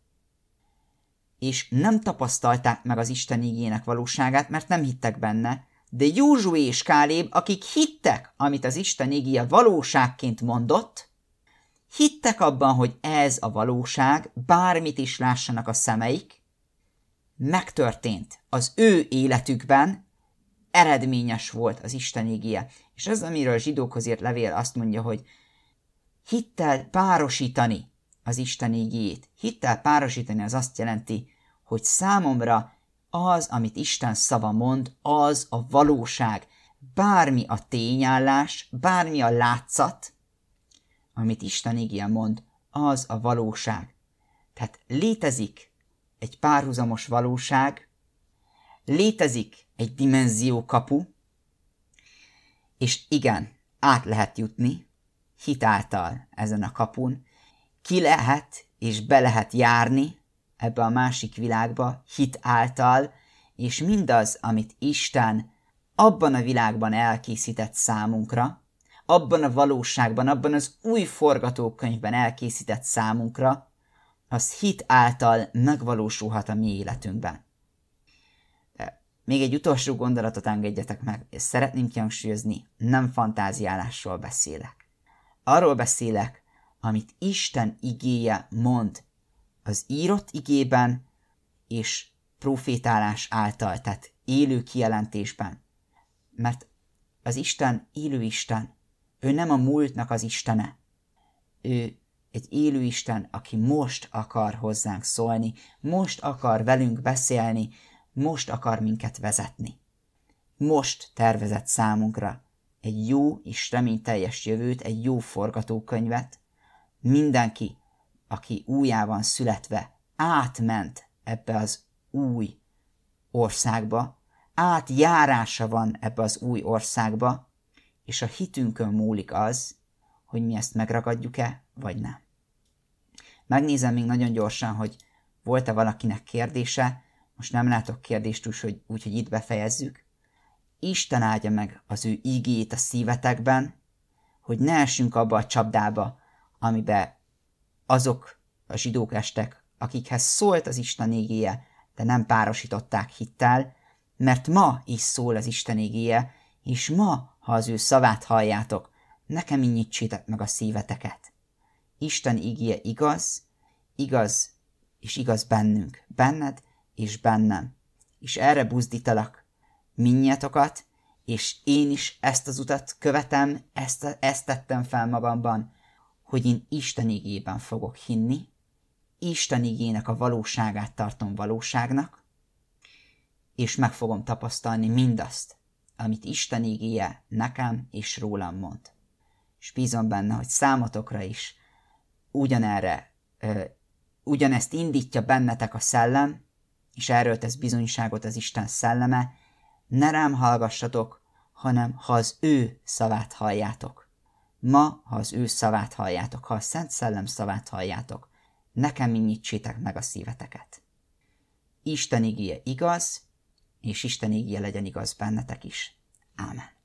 és nem tapasztalták meg az Isten igének valóságát, mert nem hittek benne, de Józsué és Káleb, akik hittek, amit az Isten igéje valóságként mondott, hittek abban, hogy ez a valóság, bármit is lássanak a szemeik, megtörtént az ő életükben, eredményes volt az Isten igéje. És ez, amiről a zsidókhoz írt levél azt mondja, hogy hittel párosítani az Isten igéjét. Hittel párosítani az azt jelenti, hogy számomra az, amit Isten szava mond, az a valóság. Bármi a tényállás, bármi a látszat, amit Isten igéje mond, az a valóság. Tehát létezik egy párhuzamos valóság, létezik egy dimenziókapu, és igen, át lehet jutni hit által ezen a kapun, ki lehet és be lehet járni ebbe a másik világba hit által, és mindaz, amit Isten abban a világban elkészített számunkra, abban a valóságban, abban az új forgatókönyvben elkészített számunkra, az hit által megvalósulhat a mi életünkben. De még egy utolsó gondolatot engedjetek meg, és szeretném kihangsúlyozni, nem fantáziálásról beszélek. Arról beszélek, amit Isten igéje mond az írott igében és profétálás által, tehát élő kijelentésben. Mert az Isten élő Isten, ő nem a múltnak az Istene. Ő egy élő Isten, aki most akar hozzánk szólni, most akar velünk beszélni, most akar minket vezetni. Most tervezett számunkra egy jó és reményteljes jövőt, egy jó forgatókönyvet. Mindenki, aki újjában születve átment ebbe az új országba, átjárása van ebbe az új országba, és a hitünkön múlik az, hogy mi ezt megragadjuk-e, vagy nem. Megnézem még nagyon gyorsan, hogy volt-e valakinek kérdése, most nem látok kérdést, úgyhogy úgy, hogy itt befejezzük. Isten áldja meg az ő ígéjét a szívetekben, hogy ne essünk abba a csapdába, amiben azok a zsidók estek, akikhez szólt az Isten igéje, de nem párosították hittel, mert ma is szól az Isten igéje, és ma, ha az ő szavát halljátok, nekem így nyitsétek meg a szíveteket. Isten igéje igaz, igaz, és igaz bennünk, benned és bennem. És erre buzdítalak mindnyatokat, és én is ezt az utat követem, ezt, ezt tettem fel magamban, hogy én Isten igében fogok hinni, Isten igének a valóságát tartom valóságnak, és meg fogom tapasztalni mindazt, amit Isten igéje nekem és rólam mond. És bízom benne, hogy számotokra is ugyanerre, ugyanezt indítja bennetek a szellem, és erről tesz bizonyságot az Isten szelleme, ne rám hallgassatok, hanem ha az ő szavát halljátok. Ma, ha az ő szavát halljátok, ha a Szent Szellem szavát halljátok, nekem nyitsétek meg a szíveteket. Isten igéje igaz, és Isten igéje legyen igaz bennetek is. Ámen.